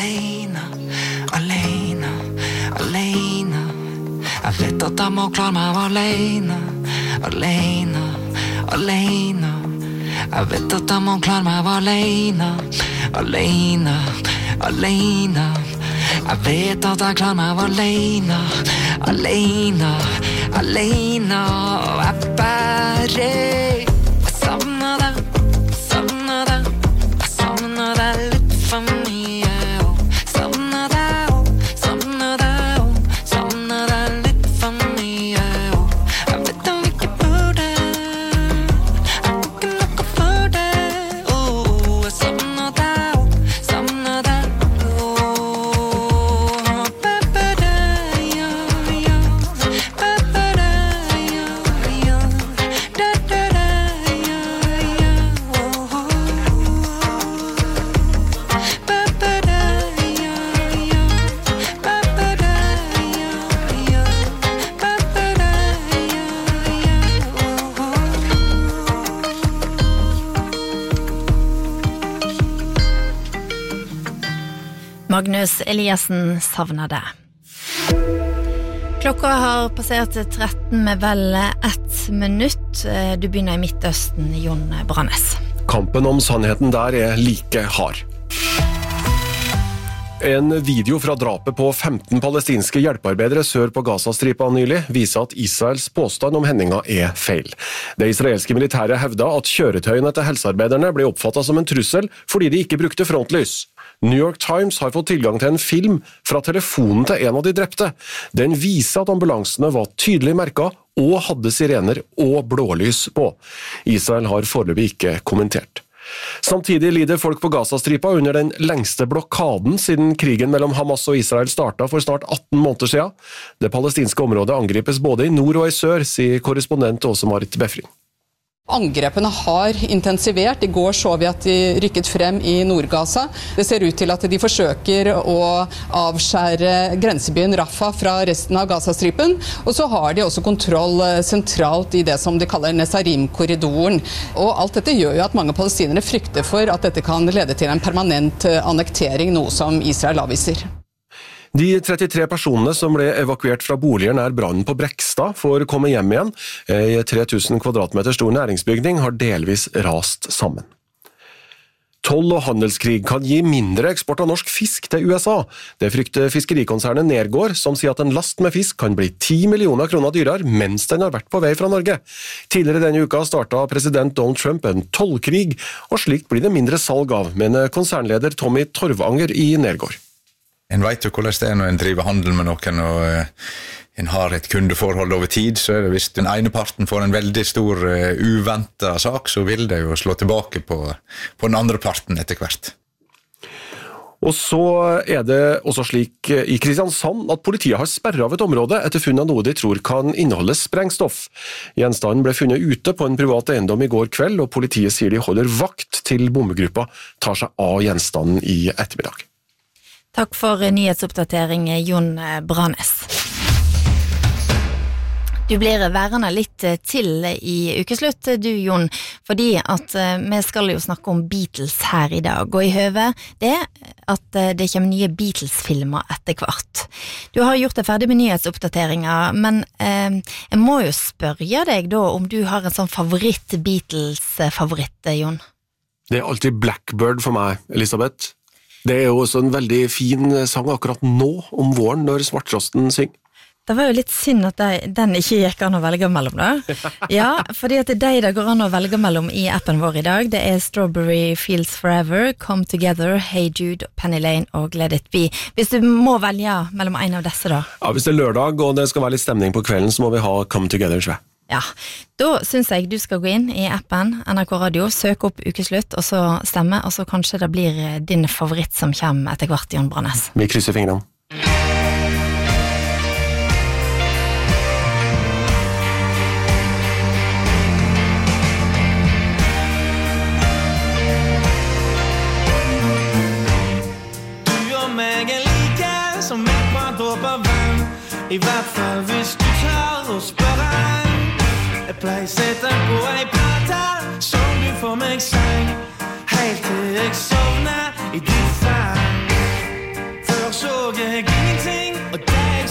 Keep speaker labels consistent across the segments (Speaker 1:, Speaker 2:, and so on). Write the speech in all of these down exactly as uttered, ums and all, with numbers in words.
Speaker 1: alene, alene, alene. Jeg vet at jeg må klare meg alene, alene, alene. Jeg vet at jeg må klare meg alene, alene, alene. Jeg vet at jeg klarer meg alene, alene, alene. Og jeg bare jeg savner deg, savner deg. Jeg savner deg litt for mye. Og savner deg, og savner deg, og savner deg litt for mye. Og jeg vet om vi ikke burde, jeg får ikke noe for det. Og jeg savner deg, og savner deg.
Speaker 2: Magnus Eliassen savner det. Klokka har passert tretten med vel ett minutt. Du begynner i Midtøsten, Jon Brannes.
Speaker 3: Kampen om sannheten der er like hard. En video fra drapet på femten palestinske hjelpearbeidere sør på Gazastripa nylig viser at Israels påstand om hendinga er feil. Det israelske militæret hevda at kjøretøyene til helsearbeiderne ble oppfattet som en trussel fordi de ikke brukte frontlys. New York Times har fått tilgang til en film fra telefonen til en av de drepte. Den viser at ambulansene var tydelig merket og hadde sirener og blålys på. Israel har foreløpig ikke kommentert. Samtidig lider folk på Gazastripa under den lengste blokaden siden krigen mellom Hamas og Israel startet for snart atten måneder siden. Det palestinske området angripes både i nord og i sør, sier korrespondent Åse-Marit Befring.
Speaker 4: Angrepene har intensivert. I går så vi at de rykket frem i Nord-Gaza. Det ser ut til at de forsøker å avskjære grensebyen Rafah fra resten av Gazastripen. Og så har de også kontroll sentralt i det som de kaller Nesarim-korridoren. Og alt dette gjør jo at mange palestinere frykter for at dette kan lede til en permanent annektering, noe som Israel avviser.
Speaker 3: De trettitre personene som ble evakuert fra boliger nær brannen på Brekstad får komme hjem igjen. I tre tusen kvadratmeter stor næringsbygning har delvis rast sammen. Toll- og handelskrig kan gi mindre eksport av norsk fisk til U S A. Det frykter fiskerikonsernet Nergård, som sier at en last med fisk kan bli ti millioner kroner dyrere mens den har vært på vei fra Norge. Tidligere denne uka startet president Donald Trump en tollkrig, og slikt blir det mindre salg av, mener konsernleder Tommy Torvanger i Nergård.
Speaker 5: En vet jo hvordan det er når en driver handel med noen, og uh, en har et kundeforhold over tid, så er det hvis den ene parten får en veldig stor uh, uventet sak, så vil det jo slå tilbake på, på den andre parten etter hvert.
Speaker 3: Og så er det også slik i Kristiansand at politiet har sperret av et område etter funnet noe de tror kan inneholde sprengstoff. Gjenstanden ble funnet ute på en privat eiendom i går kveld, og politiet sier de holder vakt til bombegruppa tar seg av gjenstanden i ettermiddag.
Speaker 2: Takk for nyhetsoppdatering, Jon Brannes. Du blir værende litt til i ukeslutt, du Jon, fordi at vi skal jo snakke om Beatles her i dag, og i høve det at det kommer nye Beatles-filmer etter hvert. Du har gjort det ferdig med nyhetsoppdateringer, men eh, jeg må jo spørre deg da om du har en sånn favoritt-Beatles-favoritt, Jon?
Speaker 3: Det er alltid Blackbird for meg, Elisabeth. Det er jo også en veldig fin sang akkurat nå, om våren, når svarttrosten synger.
Speaker 2: Det var jo litt synd at de, den ikke gikk an å velge mellom da. Ja, fordi at det er de det går an å velge mellom i appen vår i dag. Det er Strawberry Fields Forever, Come Together, Hey Jude, Penny Lane og Let It Be. Hvis du må velge mellom en av disse da.
Speaker 3: Ja, hvis det er lørdag og det skal være litt stemning på kvelden, så må vi ha Come Together, tror jeg.
Speaker 2: Ja, da synes jeg du skal gå inn i appen N R K Radio, søke opp ukeslutt, og så stemme, og så kanskje det blir din favoritt som kommer etter hvert, Jon Brannes.
Speaker 3: Vi krysser fingrene.
Speaker 6: Du og meg er like som et par dråper vann, i hvert fall hvis du tar og spør han. Jeg pleier sette på ei plate som du får meg sang, helt til jeg sovner i din fang.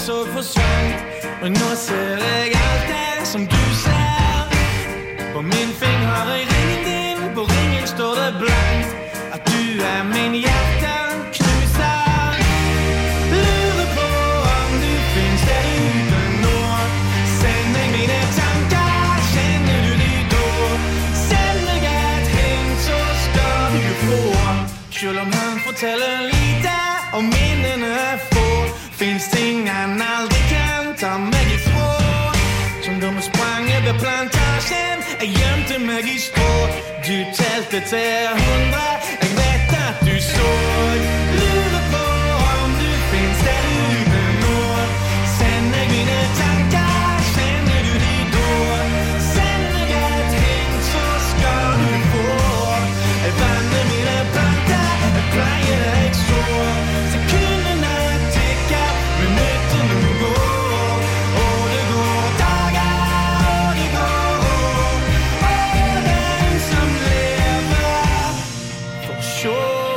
Speaker 6: så forsvant. Og nå ser jeg alt det som du ser. På min finger har jeg ringen din, på ringen står det blankt at du er min hjerteknuser. Lurer på om du finnes der ute nå. Send meg mine tanker, kjenner du de da? Send meg et hint, så skal du få. Selv om han forteller lite og minnene få, finnes ting han aldri kan ta meg ifra. Som da vi sprang over plantasjen, jeg gjemte meg i strå. Du telte til hundre, jeg vet at du så. Lurer på om du finnes der ute nå. Send meg mine tanker, kjenner du de da? Send meg et hint, så skal du få. Jeg vanner mine planter, jeg pleier deg så. Sekundene tikker, minuttene går. Og det går dager, og det går år. Og den som lever får sjå.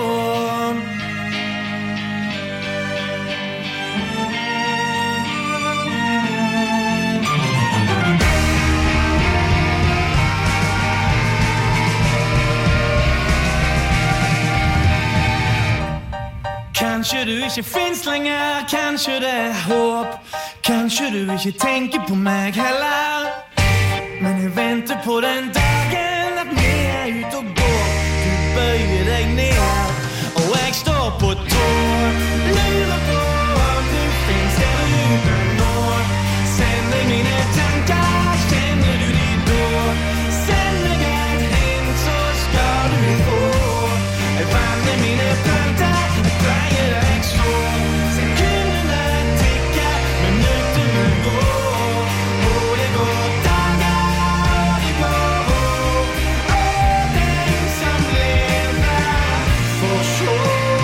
Speaker 6: Kanskje du ikke finnes lenger, kanskje det er håp. Kanskje du ikke tenker på meg heller. Men jeg venter på den dagen at vi er ute og går. Du bøyer deg ned, og jeg står på tå. Lurer på om du finnes der ute nå. Send meg mine tanker, kjenner du de da? Send meg et hint, så skal du få. Jeg vanner mine planter, jeg pleier deg så. Sekundene tikker, minuttene går. Og det går dager, og det går år. Og den som lever får sjå.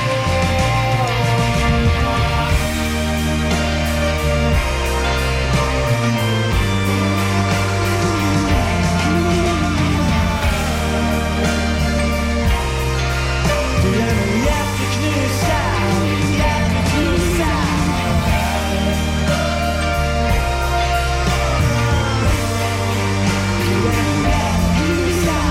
Speaker 6: Du er min hjerteknuser, hjerteknuser. Du er min hjerteknuser.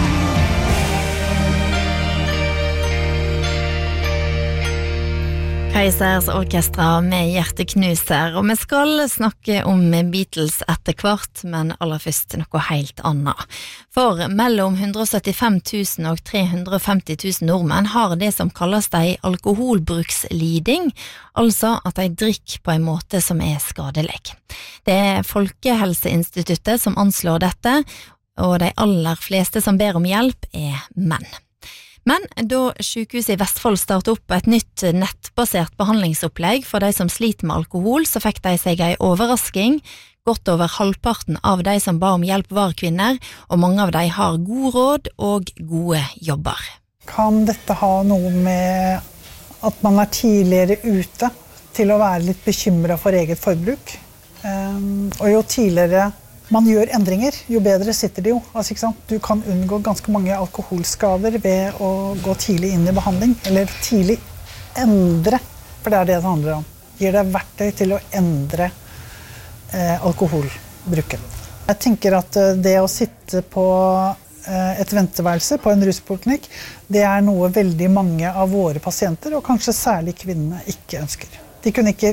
Speaker 2: Kaizers Orkestra med Hjerteknuser, og vi skal snakke om Beatles etter hvert, men aller først noe helt annet. For mellom one hundred seventy-five thousand og three hundred fifty thousand nordmenn har det som kalles de alkoholbruksliding, altså at de drikker på en måte som er skadelig. Det er Folkehelseinstituttet som anslår dette, og de aller fleste som ber om hjelp er menn. Men da sykehuset i Vestfold startet opp et nytt nettbasert behandlingsopplegg for de som sliter med alkohol, så fikk de seg en overrasking. Godt over halvparten av de som ba om hjelp var kvinner, og mange av de har god råd og gode jobber.
Speaker 7: Kan dette ha noe med at man er tidligere ute til å være litt bekymret for eget forbruk? Um, og jo tidligere man gjør endringer, jo bedre sitter det jo. Altså, ikke sant? Du kan unngå ganske mange alkoholskader ved å gå tidlig inn i behandling, eller tidlig endre, for det er det det handler om. Gir deg verktøy til å endre eh, alkoholbruken. Jeg tenker at eh, det å sitte på eh, et venteværelse på en ruspoliklinikk, det er noe veldig mange av våre pasienter, og kanskje særlig kvinnene, ikke ønsker. De kunne ikke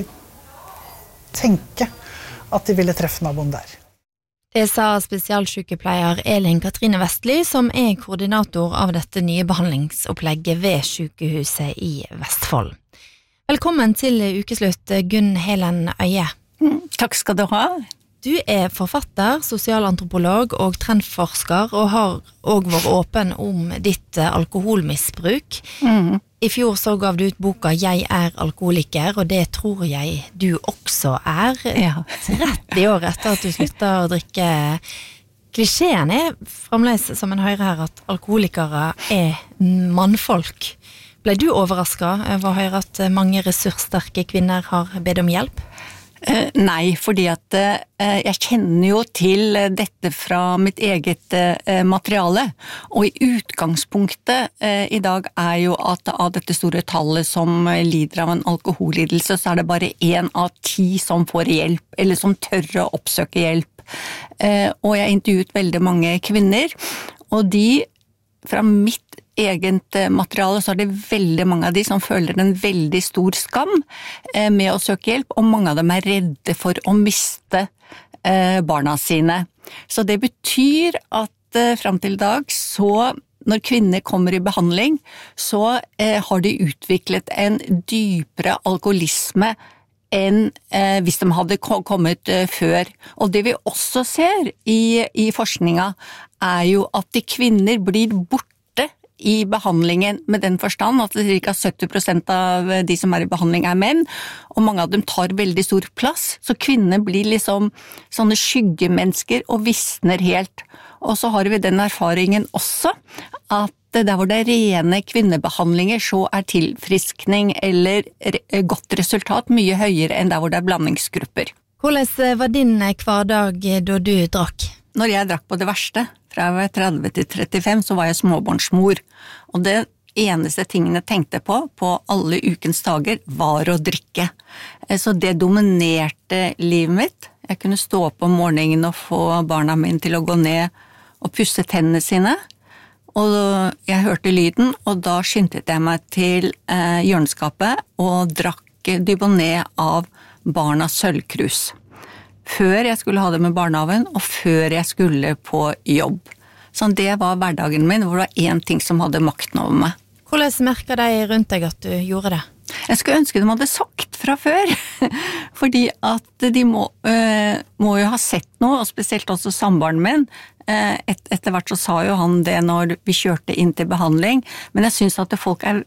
Speaker 7: tenke at de ville treffe naboen der.
Speaker 2: Det sa spesialsykepleier Elin Katrine Vestli, som er koordinator av dette nye behandlingsopplegget ved sykehuset i Vestfold. Velkommen til ukeslutt, Gunn Helen Øye.
Speaker 8: Mm, takk skal du ha.
Speaker 2: Du er forfatter, sosialantropolog og trendforsker, og har også vært åpen om ditt alkoholmisbruk.
Speaker 8: Mm.
Speaker 2: I fjor så gav du ut boka «Jeg er alkoholiker», og det tror jeg du også er.
Speaker 8: Ja.
Speaker 2: tretti år etter at du sluttet å drikke. Klisjeen er fremdeles, som en hører her, at alkoholikere er mannfolk. Ble du overrasket over å høre at mange ressurssterke kvinner har bedt om hjelp?
Speaker 8: Eh, nei, fordi at eh, jeg kjenner jo til dette fra mitt eget eh, materiale, og i utgangspunktet eh, i dag er jo at av dette store tallet som lider av en alkohollidelse, så er det bare en av ti som får hjelp, eller som tør å oppsøke hjelp. Eh, og jeg intervjuet veldig mange kvinner, og de fra mitt eget materiale så er det veldig mange av de som føler en veldig stor skam med å søke hjelp, og mange av dem er redde for å miste barna sine. Så det betyr at frem til i dag, så når kvinner kommer i behandling, så har de utviklet en dypere alkoholisme enn eh, hvis de hadde kommet eh, før. Og det vi også ser i, i forskninga er jo at de kvinner blir borte i behandlingen med den forstand at ca. sytti prosent av de som er i behandling er menn, og mange av dem tar veldig stor plass, så kvinner blir liksom sånne skyggemennesker og visner helt. Og så har vi den erfaringen også at der hvor det er rene kvinnebehandlinger, så er tilfriskning eller godt resultat mye høyere enn der hvor det er blandingsgrupper.
Speaker 2: Hvordan var din hverdag da du drakk?
Speaker 8: Når jeg drakk på det verste, fra jeg var tretti til trettifem, så var jeg småbarnsmor. Og det eneste tingene jeg tenkte på, på alle ukens dager, var å drikke. Så det dominerte livet mitt. Jeg kunne stå opp om morgenen og få barna mine til å gå ned og pusse tennene sine. Og jeg hørte lyden, og da skyndte jeg meg til eh, hjørneskapet og drakk Dubonnet av barnas sølvkrus. Før jeg skulle ha det med barnehaven, og før jeg skulle på jobb. Så det var hverdagen min, hvor det var én ting som hadde makten over meg.
Speaker 2: Hvordan merket de rundt deg at du gjorde det?
Speaker 8: Jeg skulle ønske de hadde sagt fra før, fordi at de må, øh, må jo ha sett noe, og spesielt også samboeren min. Et, etter hvert så sa jo han det når vi kjørte inn til behandling, men jeg synes at folk er,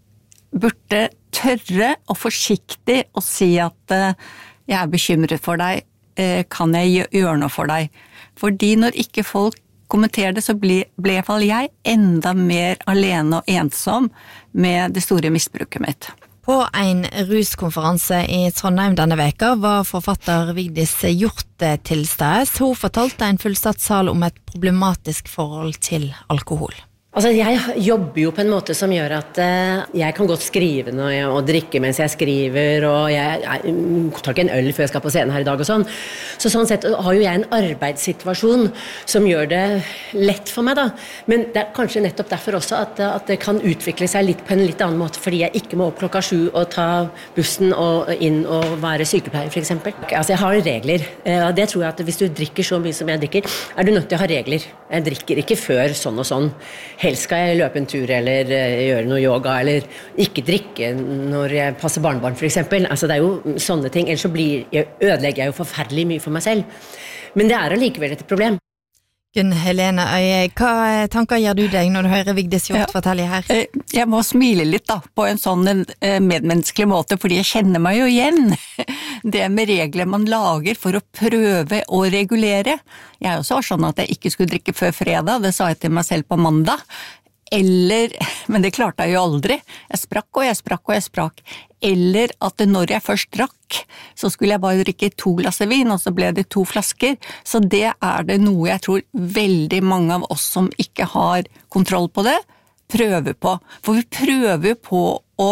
Speaker 8: burde tørre og forsiktig å si at uh, jeg er bekymret for deg, uh, kan jeg gjøre noe for deg? Fordi når ikke folk kommenterer det, så ble, ble i hvert fall jeg enda mer alene og ensom med det store misbruket mitt.
Speaker 2: På en ruskonferanse i Trondheim denne veka var forfatter Vigdis Hjorth til stede. Hun fortalte en fullsatt sal om et problematisk forhold til alkohol.
Speaker 9: Altså, jeg jobber jo på en måte som gjør at uh, jeg kan godt skrive når jeg, og drikke mens jeg skriver, og jeg, jeg, jeg tar ikke en øl før jeg skal på scenen her i dag og sånn. Så sånn sett har jo jeg en arbeidssituasjon som gjør det lett for meg da. Men det er kanskje nettopp derfor også at, at det kan utvikle seg litt på en litt annen måte, fordi jeg ikke må opp klokka sju og ta bussen og inn og være sykepleier for eksempel. Altså, jeg har regler. Uh, det tror jeg at hvis du drikker så mye som jeg drikker, er du nødt til å ha regler. Jeg drikker ikke før sånn og sånn. Helst skal jeg løpe en tur eller uh, gjøre noe yoga, eller ikke drikke når jeg passer barnebarn for eksempel. Altså, det er jo sånne ting, ellers så blir, jeg, ødelegger jeg jo forferdelig mye for meg selv. Men det er allikevel et problem.
Speaker 2: Gunn Helene Øye, hva tanker gjør du deg når du hører Vigdis Hjorth fortelle her?
Speaker 8: Jeg må smile litt da, på en sånn medmenneskelig måte, fordi jeg kjenner meg jo igjen. Det med regler man lager for å prøve å regulere. Jeg også var sånn at jeg ikke skulle drikke før fredag, det sa jeg til meg selv på mandag. Eller, men det klarte jeg jo aldri. Jeg sprakk og jeg sprakk og jeg sprakk. Eller at når jeg først drakk, så skulle jeg bare drikke to glass vin, og så ble det to flasker. Så det er det noe jeg tror veldig mange av oss som ikke har kontroll på det, prøver på. For vi prøver på å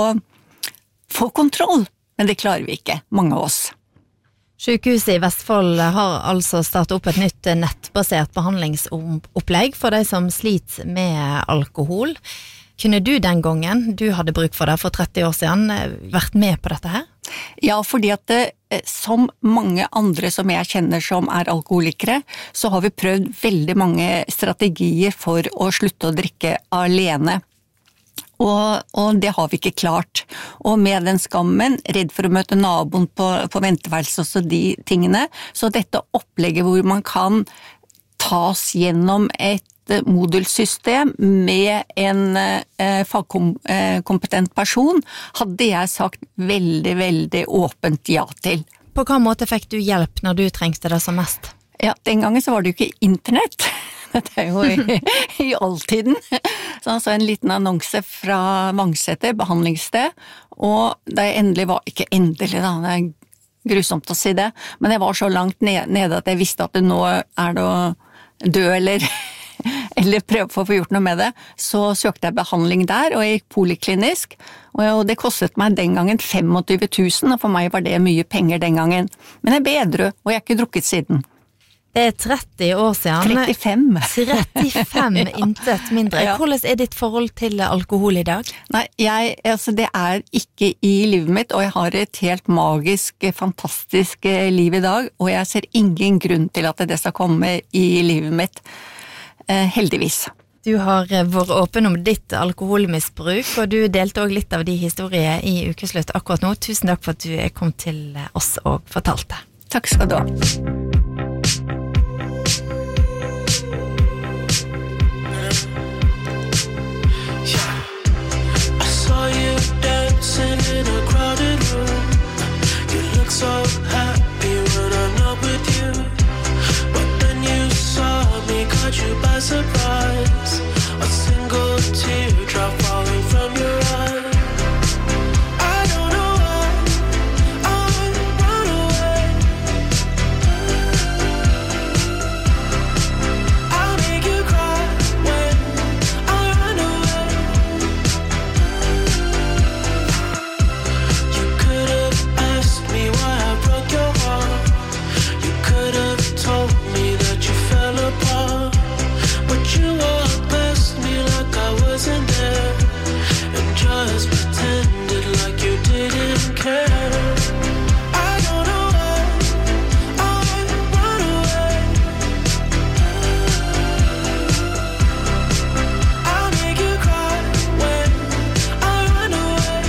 Speaker 8: få kontroll, men det klarer vi ikke, mange av oss.
Speaker 2: Sykehuset i Vestfold har altså startet opp et nytt nettbasert behandlingsopplegg for de som sliter med alkohol. Kunne du den gangen, du hadde bruk for det for tretti år siden, vært med på dette her?
Speaker 8: Ja, fordi at det, som mange andre som jeg kjenner som er alkoholikere, så har vi prøvd veldig mange strategier for å slutte å drikke alene. Og, og det har vi ikke klart. Og med den skammen, redd for å møte naboen på, på venteværelse og så de tingene, så dette opplegget hvor man kan tas gjennom et modulsystem med en eh, fagkompetent person, hadde jeg sagt veldig, veldig åpent ja til.
Speaker 2: På hva måte fikk du hjelp når du trengte det som mest?
Speaker 8: Ja, den gangen så var det jo ikke internett. Det er jo i, i alltiden. Så han så en liten annonse fra Vangseter, behandlingssted, og da jeg endelig var, ikke endelig da, da jeg grusomt å si det, men jeg var så langt nede at jeg visste at det nå er det å dø eller, eller prøve å få gjort noe med det. Så søkte jeg behandling der, og jeg gikk poliklinisk, og det kostet meg den gangen tjuefem tusen, og for meg var det mye penger den gangen. Men jeg ble edru, og jeg har ikke drukket siden.
Speaker 2: Det er tretti år siden.
Speaker 8: trettifem.
Speaker 2: trettifem, intet mindre.
Speaker 8: Ja.
Speaker 2: Hvordan er ditt forhold til alkohol i dag?
Speaker 8: Nei, jeg, altså det er ikke i livet mitt, og jeg har et helt magisk, fantastisk liv i dag, og jeg ser ingen grunn til at det skal komme i livet mitt, eh, heldigvis.
Speaker 2: Du har vært åpen om ditt alkoholmisbruk, og du delte også litt av de historier i Ukeslutt akkurat nå. Tusen takk for at du kom til oss og fortalte.
Speaker 8: Takk skal du ha.
Speaker 6: In a crowded room, you look so happy when I'm not with you. But then you saw me, caught you by surprise. A single teardrop falling from your eye. I don't know why I run away. I'll make you cry when I run away. Just pretended like you didn't care. I don't know why I run away. I'll make you cry when I run away.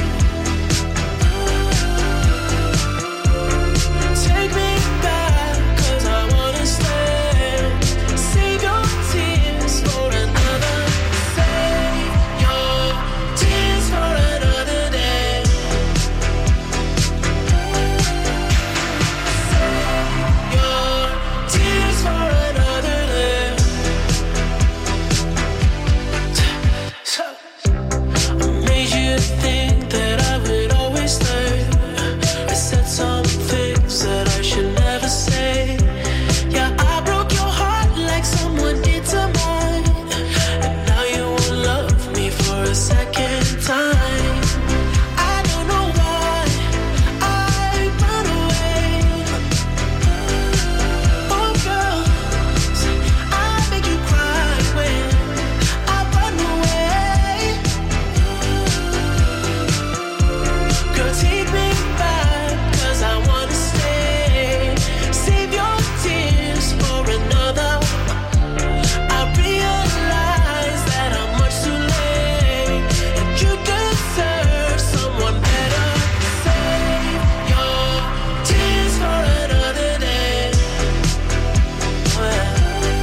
Speaker 6: Take me back, cause I wanna stay. Save your tears for another. Save your tears for another day. Save your tears for another day. So I made you think that I would always stay. I said some things that I should never say. Yeah, I broke your heart like someone did to mine. And now you won't love me for a second time. I don't know why I run away. Oh girls, I make you cry when I run away. Girl, take me back, cause I wanna stay. Save your tears for another. I realize that I'm much too late, and you deserve someone better. Save your tears for another day. Oh, yeah.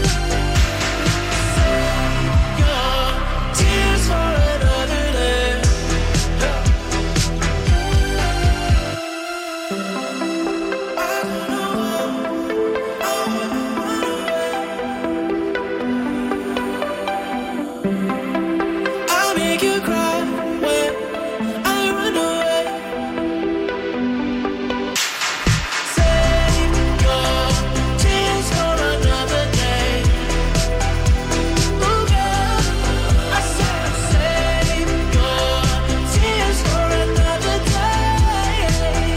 Speaker 6: Save your tears for another day. I don't know why I run away. I'll make you cry when I run away. Save your tears for another day. Oh girl, I said save your tears for another day.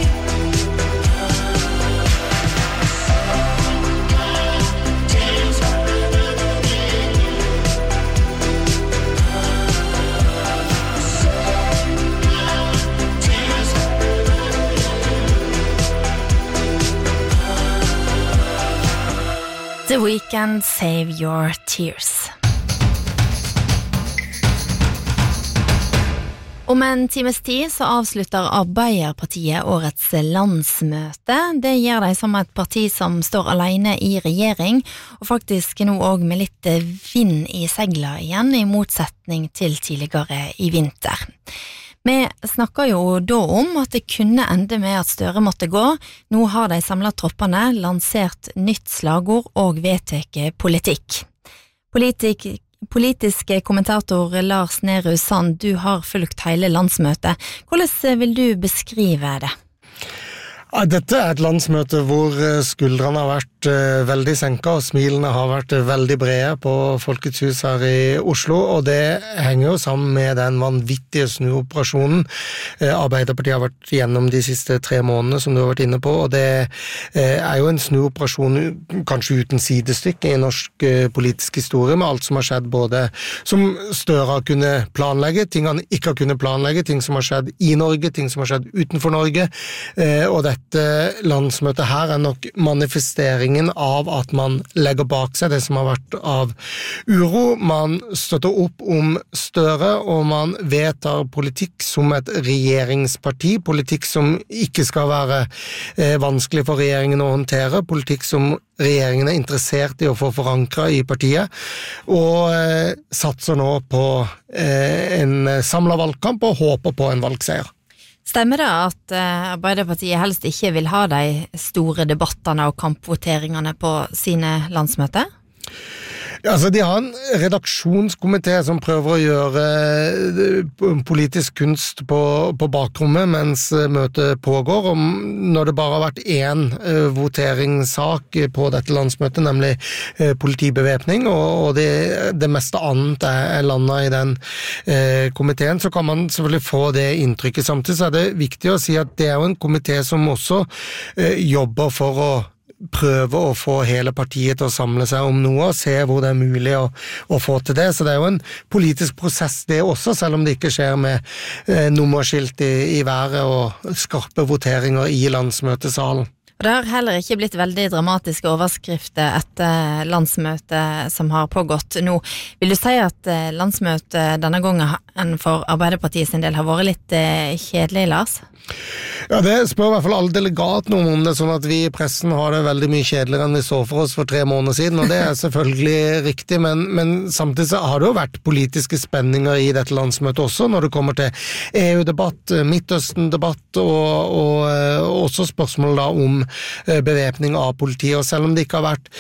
Speaker 6: Tears for another day.
Speaker 2: The Weeknd, Save Your Tears. Om en times tid så avslutter Arbeiderpartiet årets landsmøte. Det gjør de som et parti som står alene i regjering, og faktisk nå også med litt vind i segla igjen, i motsetning til tidligere i vinter. Vi snakker jo da om at det kunne ende med at Støre måtte gå. Nå har de samlet troppene, lansert nytt slagord og vedtatt politikk. Politik, politiske kommentator Lars Nehru Sand, du har fulgt hele landsmøtet. Hvordan vil du beskrive det?
Speaker 10: Ja, dette er et landsmøte hvor skuldrene har vært veldig senket, og smilene har vært veldig brede på Folkets hus her i Oslo, og det henger jo sammen med den vanvittige snuoperasjonen Arbeiderpartiet har vært gjennom de siste tre månedene, som du har vært inne på, og det er jo en snuoperasjon kanskje uten sidestykke i norsk politisk historie, med alt som har skjedd, både som Støre har kunnet planlegge, ting han ikke har kunnet planlegge, ting som har skjedd i Norge, ting som har skjedd utenfor Norge, og dette Dette landsmøtet her er nok manifesteringen av at man legger bak seg det som har vært av uro. Man støtter opp om Støre, og man vedtar politikk som et regjeringsparti, politikk som ikke skal være eh, vanskelig for regjeringen å håndtere, politikk som regjeringen er interessert i å få forankret i partiet, og eh, satser nå på eh, en samlet valgkamp og håper på en valgseier.
Speaker 2: Stemmer det at Arbeiderpartiet helst ikke vil ha de store debattene og kampvoteringene på sine landsmøter?
Speaker 10: Ja, altså de har en redaksjonskomité som prøver å gjøre politisk kunst på, på bakrommet mens møtet pågår, og når det bare har vært én uh, voteringssak på dette landsmøtet, nemlig uh, politibevæpning, og, og det, det meste annet er, er landet i den uh, komiteen, så kan man selvfølgelig få det inntrykket. Samtidig så er det viktig å si at det er jo en komité som også uh, jobber for å prøve å få hele partiet til å samle seg om noe og se hvor det er mulig å, å få til det. Så det er jo en politisk prosess det også, selv om det ikke skjer med eh, nummerskilt i, i været og skarpe voteringer i landsmøtesalen.
Speaker 2: Og det har heller ikke blitt veldig dramatiske overskrifter etter landsmøtet som har pågått nå. Vil du si at landsmøtet denne gangen for Arbeiderpartiet sin del har vært litt kjedelig, Lars?
Speaker 10: Ja, det spør i hvert fall alle delegatene om det, sånn at vi i pressen har det veldig mye kjedeligere enn vi så for oss for tre måneder siden, og det er selvfølgelig riktig, men, men samtidig så har det jo vært politiske spenninger i dette landsmøtet også, når det kommer til E U-debatt, Midtøsten-debatt, og, og, og også spørsmål da om bevæpning av politiet, og selv om det ikke har vært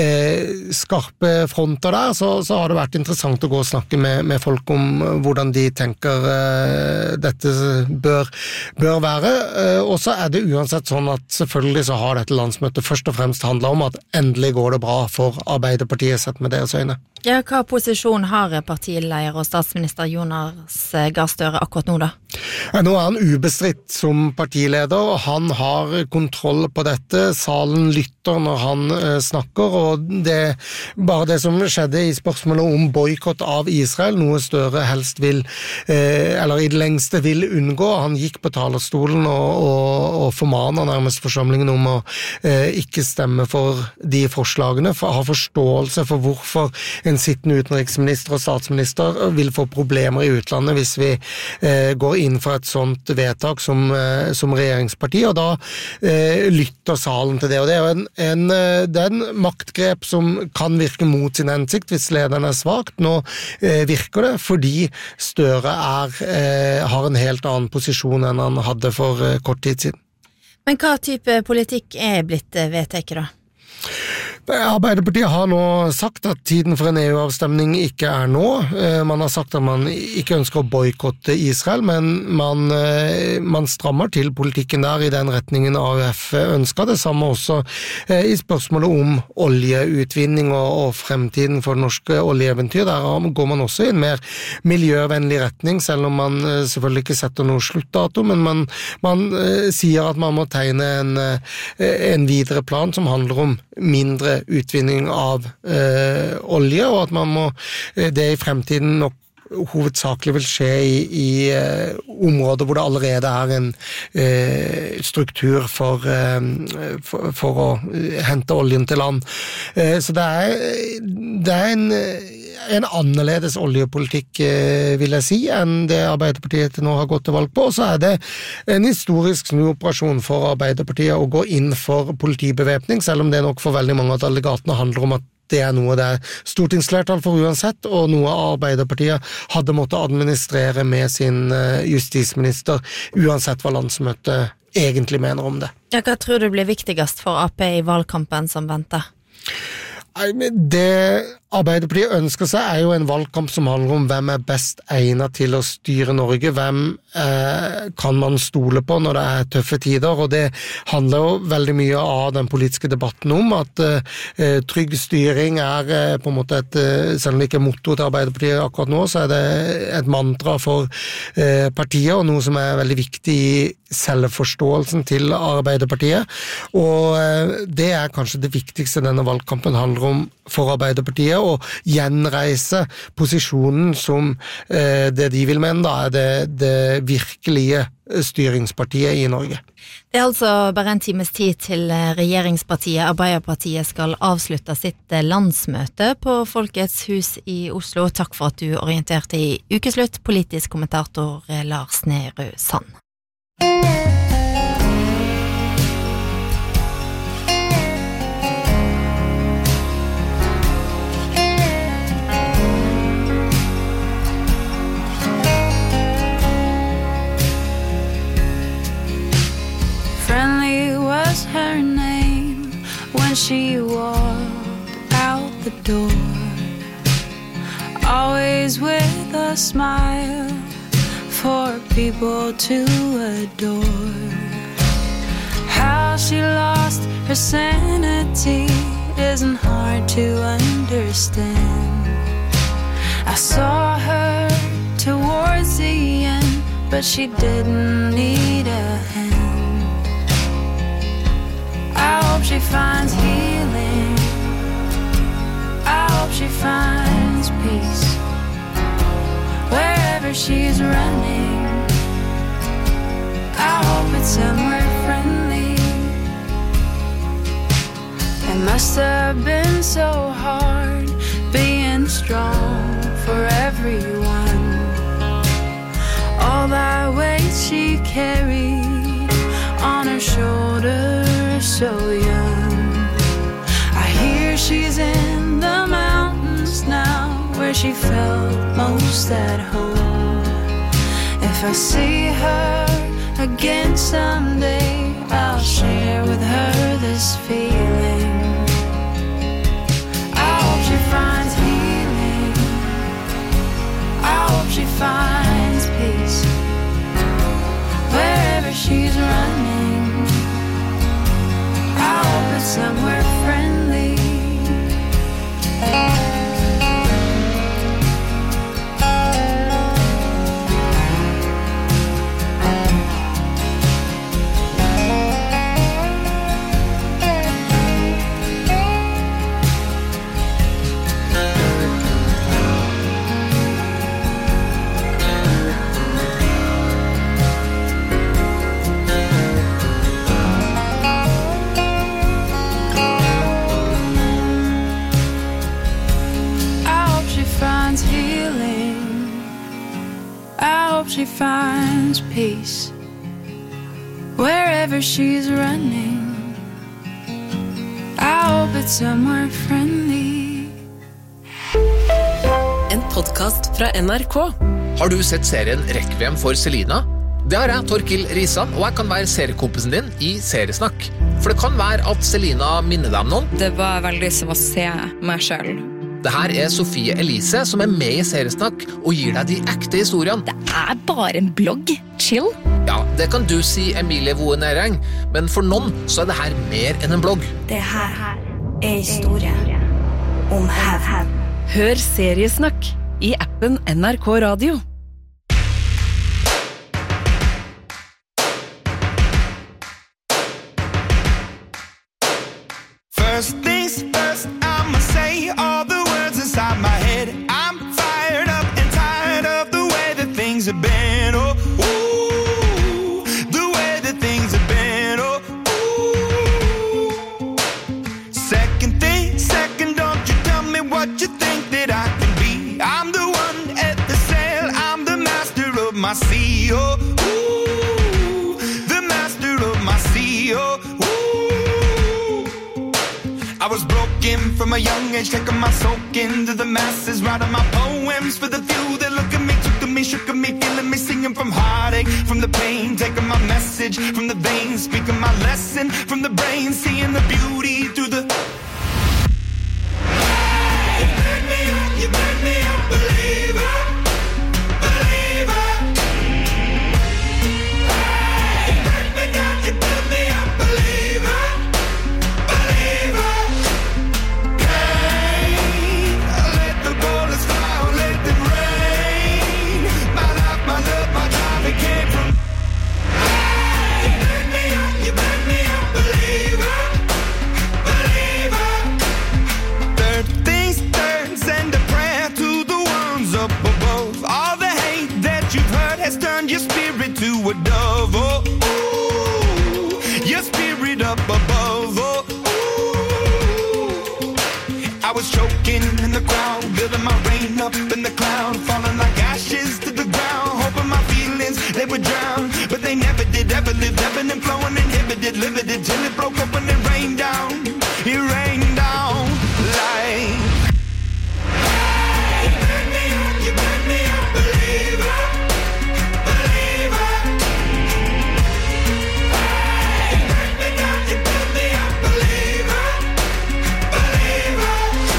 Speaker 10: eh, skarpe fronter der, så, så har det vært interessant å gå og snakke med, med folk om hvordan de tenker eh, dette bør, bør være, og så er det uansett sånn at selvfølgelig så har dette landsmøtet først og fremst handlet om at endelig går det bra for Arbeiderpartiet sett med deres øyne.
Speaker 2: Ja, hva posisjon har partileder og statsminister Jonas Gahr Støre akkurat nå da?
Speaker 10: Ja, nå er han ubestridt som partileder, og han har kontroll på dette, salen lytter når han eh, snakker, og det bare det som skjedde i spørsmålet om boykott av Israel, noe Støre helst vil, eh, eller i det lengste vil unngå. Han gikk på talerstolen og, og, og formaner nærmest forsamlingen om å eh, ikke stemme for de forslagene, for å ha forståelse for hvorfor en sittende utenriksminister og statsminister vil få problemer i utlandet hvis vi eh, går inn for et sånt vedtak som, eh, som regjeringsparti, og da eh, lytter salen til det, og det er jo en, en, det er en maktgrep som kan virke mot sin hensikt hvis lederen er svagt. Nå eh, virker det fordi Støre er, eh, har en helt annen posisjon enn han hadde for eh, kort tid siden.
Speaker 2: Men hva type politikk er blitt eh, vedtaket da?
Speaker 10: Arbeiderpartiet har nå sagt at tiden for en E U-avstemning ikke er nå. Man har sagt at man ikke ønsker å boykotte Israel, men man, man strammer til politikken der i den retningen A U F ønsker. Det samme også i spørsmålet om oljeutvinning og, og fremtiden for det norske oljeeventyr. Der går man også i en mer miljøvennlig retning, selv om man selvfølgelig ikke setter noe sluttdato, men man, man sier at man må tegne en, en videre plan som handler om mindre utvinning av eh, olje, og at man må eh, det i fremtiden nok hovedsakelig vil skje i, i eh, områder hvor det allerede er en eh, struktur for, eh, for, for å hente oljen til land. Eh, så det er, det er en, en annerledes oljepolitikk, eh, vil jeg si, enn det Arbeiderpartiet nå har gått til valg på. Og så er det en historisk snuoperasjon for Arbeiderpartiet å gå inn for politibevæpning, selv om det nok for veldig mange av delegatene handler om at det er noe det er stortingsflertall for uansett, og noe Arbeiderpartiet hadde måttet administrere med sin justisminister, uansett hva landsmøtet egentlig mener om det.
Speaker 2: Ja, hva tror du blir viktigst for A P i valgkampen som venter?
Speaker 10: Det Arbeiderpartiet ønsker seg er jo en valgkamp som handler om hvem er best egnet til å styre Norge, hvem eh, kan man stole på når det er tøffe tider, og det handler jo veldig mye av den politiske debatten om at eh, trygg styring er eh, på en måte et, selv om det ikke er motto til Arbeiderpartiet akkurat nå, så er det et mantra for eh, partiet, og noe som er veldig viktig i selvforståelsen til Arbeiderpartiet, og eh, det er kanskje det viktigste denne valgkampen handler om for Arbeiderpartiet, å gjenreise posisjonen som eh, det de vil mene da er det, det virkelige styringspartiet i Norge.
Speaker 2: Det er altså bare en times tid til regjeringspartiet Arbeiderpartiet skal avslutte sitt landsmøte på Folkets hus i Oslo. Takk for at du orienterte i Ukeslutt, politisk kommentator Lars Nehru Sand.
Speaker 11: Friendly was her name when she walked out the door, always with a smile for people to adore. How she lost her sanity isn't hard to understand. I saw her towards the end, but she didn't need a hand. I hope she finds healing, I hope she finds peace wherever she's running. I hope it's somewhere friendly. It must have been so hard being strong for everyone. All that weight she carried on her shoulders so young. I hear she's in the mountains now where she felt most at home. If I see her again someday, I'll share with her this feeling. I hope she finds healing, I hope she finds peace wherever she's running. I hope it's somewhere friendly. She finds peace wherever she's running. I hope it's somewhere friendly.
Speaker 12: En podcast fra N R K. Har du sett serien Requiem for Selina? Det har jeg, Torkil Risan, og jeg kan være seriekompisen din i Seriesnakk. For det kan være at Selina minner deg om noen.
Speaker 13: Det var veldig som å se meg selv.
Speaker 12: Det her er Sofie Elise som er med i Seriesnakk og gir deg de ekte historiene.
Speaker 13: Det er bare en blogg. Chill.
Speaker 12: Ja, det kan du si, Emilie Voe Næreng, men for noen så er det her mer enn en blogg.
Speaker 14: Det her er historie om hevn.
Speaker 12: Hør Seriesnakk i appen N R K Radio.
Speaker 6: First things first, I'ma say all the words inside my head. I'm fired up and tired of the way that things have been. Oh, ooh, the way that things have been. Oh, ooh. Second thing, second, don't you tell me what you think that I can be. I'm the one at the sail, I'm the master of my sea. Oh, ooh, the master of my sea. Oh, I was broken from a young age, taking my soak into the masses, writing my poems for the few that look at me, took to me, shook at me, feeling me, singing from heartache, from the pain, taking my message from the veins, speaking my lesson from the brain, seeing the beauty through the... Hey, you make me a believer, believer. Hey, you make me down, you put me a believer, believer. Hey, let the bullets fly, let them rain. My life, my love, my drive, it came from. Hey, you make me a, you make me a believer, believer. Third things third, send a prayer to the ones up above. All the hate that you've heard has turned your spirit to a dove. Oh, ooh, your spirit up above. Oh, ooh. I was choking in the crowd, building my rain up in the cloud, falling like ashes to the ground, hoping my feelings they would drown, but they never did. Ever lived, ebbing and flowing, inhibited, limited, till it broke up and it rained down. It rained down like. Hey, you make me a, you make me a believer, believer. Hey, you make me down, you put me a believer, believer.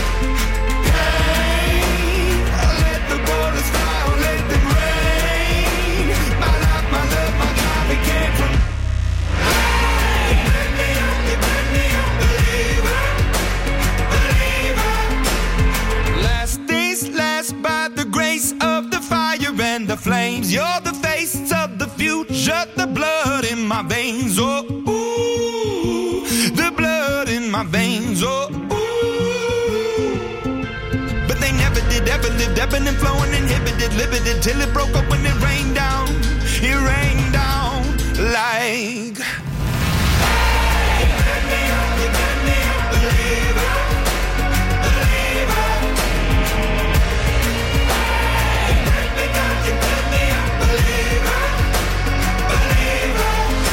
Speaker 6: Hey, let the bullets fly, let them rain. My life, my love, my drive, it came from. Hey, you make me a, you make me a believer, believer. Last days last by the grace of the fire and the flames. You're the face of the future, the blood in my veins. Oh, ooh, the blood in my veins. Oh, ooh. But they never did, ever lived, ebbing and flowing, inhibited, limited, till it broke up and it rained down. It rained down like. Hey, you make me a, you make me a believer, believer. Hey, you make me down, you put me a believer, believer.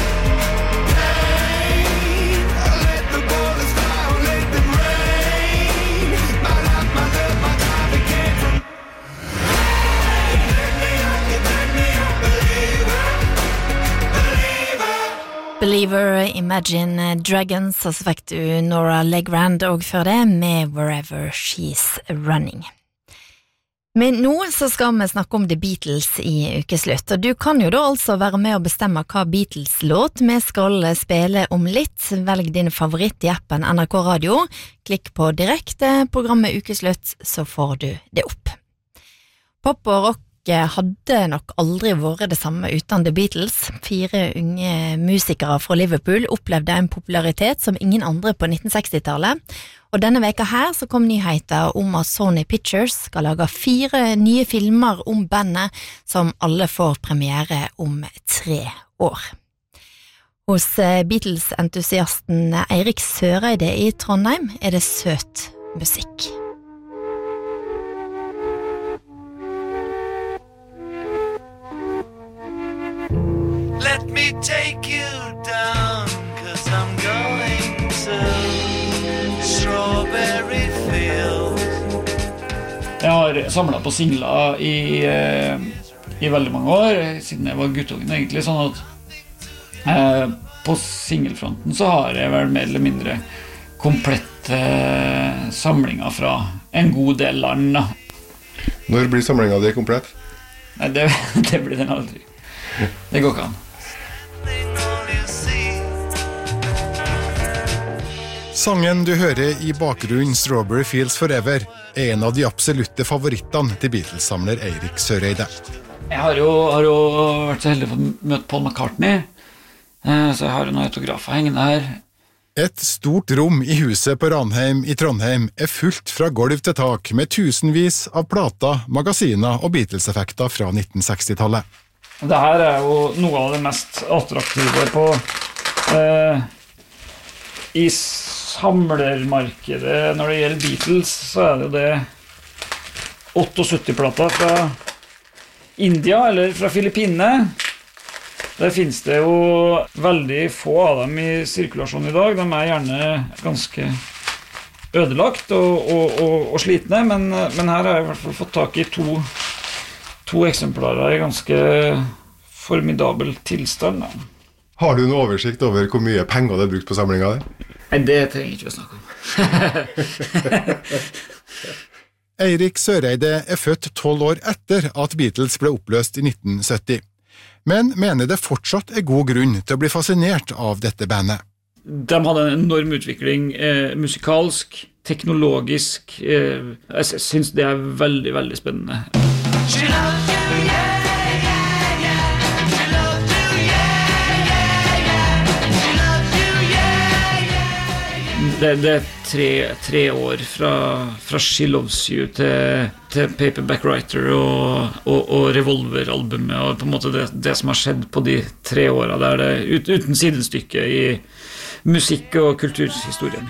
Speaker 6: Hey, let the bullets fly, let them rain. My life, my love, my drive, it came from. Hey, you make me a, you make me a believer, believer.
Speaker 2: Believer, Imagine Dragons, og så fikk du Nora Legrand og før det med Wherever She's Running. Men nå så skal vi snakke om The Beatles i ukeslutt, og du kan jo da altså være med å bestemme hva Beatles-låt vi skal spille om litt. Velg din favoritt i appen N R K Radio, klikk på direkte programmet ukeslutt, så får du det opp. Pop og rock hadde nok aldri vært det samme uten The Beatles. Fire unge musikere fra Liverpool opplevde en popularitet som ingen andre på nitten seksti-tallet, og denne veka her så kom nyheter om at Sony Pictures skal lage fire nye filmer om bandet som alle får premiere om tre år. Hos Beatles-entusiasten Eirik Søreide i Trondheim er det søt musikk.
Speaker 6: Let me take you down, 'cause I'm going to Strawberry Fields.
Speaker 15: Jeg har samlet på singler i, eh, i veldig mange år, siden jeg var guttungen egentlig, sånn at eh, på singelfronten så har jeg vel mer eller mindre komplette eh, samlinger fra en god del land. Da.
Speaker 16: Når blir samlingen di komplett?
Speaker 15: Nei, det, det blir den aldri. Det går ikke an.
Speaker 17: Sangen du hører i bakgrunnen, Strawberry Fields Forever, er en av de absolutte favorittene til Beatles-samler Eirik Søreide.
Speaker 15: Jeg har jo, har jo vært så heldig for å møte Paul McCartney, så jeg har noen autografer hengende her.
Speaker 17: Et stort rom i huset på Ranheim i Trondheim er fullt fra gulv til tak med tusenvis av plater, magasiner og Beatles-effekter fra nitten seksti-tallet.
Speaker 15: Dette er jo noe av det mest attraktive på eh, i samlermarkedet når det gjelder Beatles, så er det jo det syttiåtte-plater fra India eller fra Filippinene. Der finnes det jo veldig få av dem i sirkulasjon i dag. De er gjerne ganske ødelagt og, og, og, og slitne, men, men her har jeg i hvert fall fått tak i to, to eksemplarer i ganske formidabel tilstand. Da.
Speaker 16: Har du noen oversikt over hvor mye penger du har brukt på samlingen der?
Speaker 15: Nei, det trenger jeg ikke å snakke om.
Speaker 17: Eirik Søreide er født tolv år etter at Beatles ble oppløst i nitten sytti, men mener det fortsatt er god grunn til å bli fascinert av dette bandet.
Speaker 15: De hadde en enorm utvikling eh, musikalsk, teknologisk. Eh, jeg synes det er veldig, veldig spennende. Det, det er tre, tre år fra, fra She Loves You til, til Paperback Writer og, og, og Revolver-albumet, og på en måte det, det som har skjedd på de tre årene der det ut, uten sidestykke i musikk- og kulturhistorien.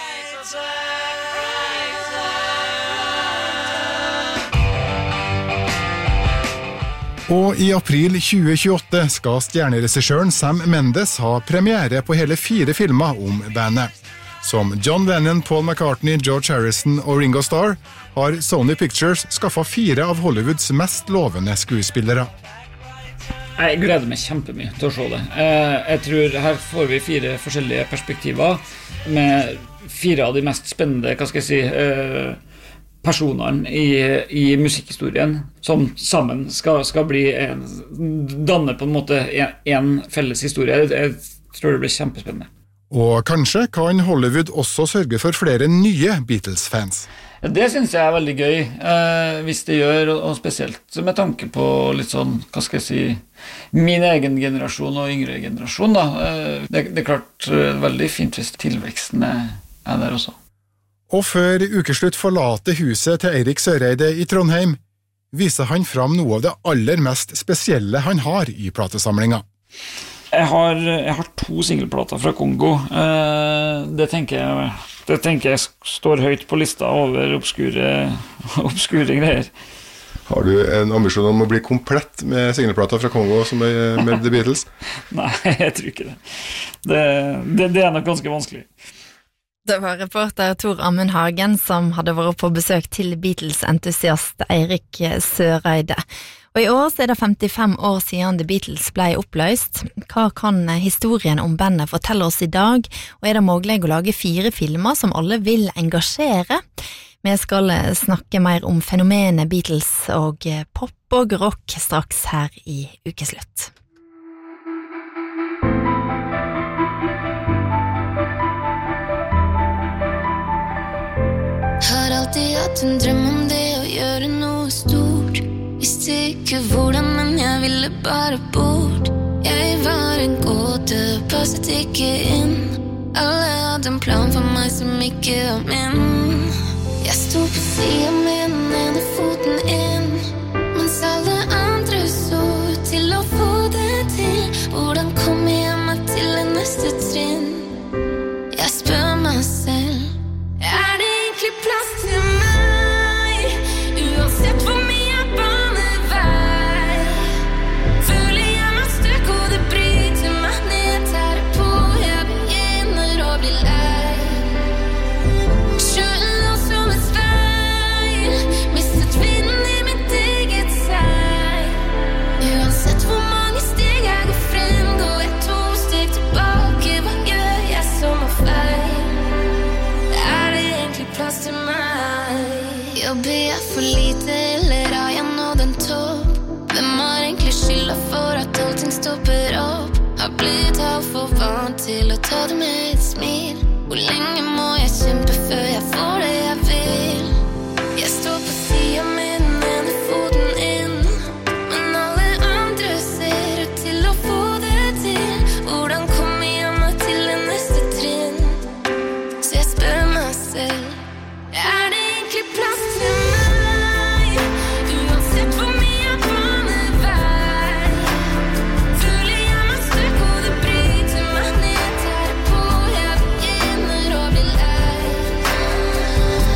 Speaker 17: Og i april tjue tjueåtte skal stjerneregissøren Sam Mendes ha premiere på hele fire filmer om bandet. Som John Lennon, Paul McCartney, George Harrison og Ringo Starr har Sony Pictures skaffet fire av Hollywoods mest lovende skuespillere.
Speaker 15: Jeg gleder meg kjempemye til å se det. Jeg tror her får vi fire forskjellige perspektiver med fire av de mest spennende, hva skal jeg si, personene i, i musikkhistorien som sammen skal, skal bli en, danne på en måte en, en felles historie. Jeg tror det blir kjempespennende.
Speaker 17: Og kanskje kan Hollywood også sørge for flere nye Beatles-fans.
Speaker 15: Det synes jeg er veldig gøy, eh, hvis det gjør, og spesielt med tanke på litt sånn, hva skal jeg si, min egen generasjon og yngre generasjon. Da. Eh, det, det er klart eh, veldig fint hvis tilveksten er, er der også.
Speaker 17: Og før ukeslutt forlater huset til Eirik Søreide i Trondheim, viser han fram noe av det aller mest spesielle han har i platesamlinga.
Speaker 15: Jeg har, jeg har to singelplater fra Kongo. Eh, det, tenker jeg, det tenker jeg står høyt på lista over obskure, obskure greier.
Speaker 16: Har du en ambisjon om å bli komplett med singelplater fra Kongo som er med The Beatles?
Speaker 15: Nei, jeg tror ikke det. Det, det. det er nok ganske vanskelig.
Speaker 2: Det var reporter Tor Amund Hagen som hadde vært på besøk til Beatles-entusiast Eirik Søreide. Og i år så er det femtifem år siden The Beatles ble oppløst. Hva kan historien om bandet fortelle oss i dag? Og er det mulig å lage fire filmer som alle vil engasjere? Vi skal snakke mer om fenomenet Beatles og pop og rock straks her i Ukeslutt.
Speaker 11: Har alltid hatt en drøm om det å gjøre noe stort. Visste ikke hvordan, men jeg ville bare bort. Jeg var en gåte, passet ikke inn. Alle hadde en plan for meg som ikke var min. Jeg sto på siden med den ene foten inn, mens alle andre så ut til å få det til. Hvordan kom jeg meg til det neste trinn? Jeg spør meg selv, er det egentlig plass til meg? Uansett hvor mye jeg baner vei, føler jeg meg støk, og det bryter meg ned. Tar det på, jeg begynner å bli lei. Sjøen lå som et speil, mistet vinden i mitt eget seil. Uansett hvor mange steg jeg går frem, går jeg to steg tilbake. Hva gjør jeg som er feil? Er det egentlig plass til meg? Jobber jeg for lite, eller har jeg nådd en topp? Hvem har egentlig skylda for at allting stopper opp? Har blitt altfor vant til å ta det med et smil. Hvor lenge må jeg kjempe før jeg får det jeg vil? Jeg står på siden med den ene foten inn, men alle andre ser ut til å få det til. Hvordan kommer jeg meg til det neste trinn? Så jeg spør meg selv, er det egentlig plass til meg? Uansett hvor mye jeg baner vei, føler jeg meg støk, og det bryter meg ned. Tar det på, jeg begynner å bli lei.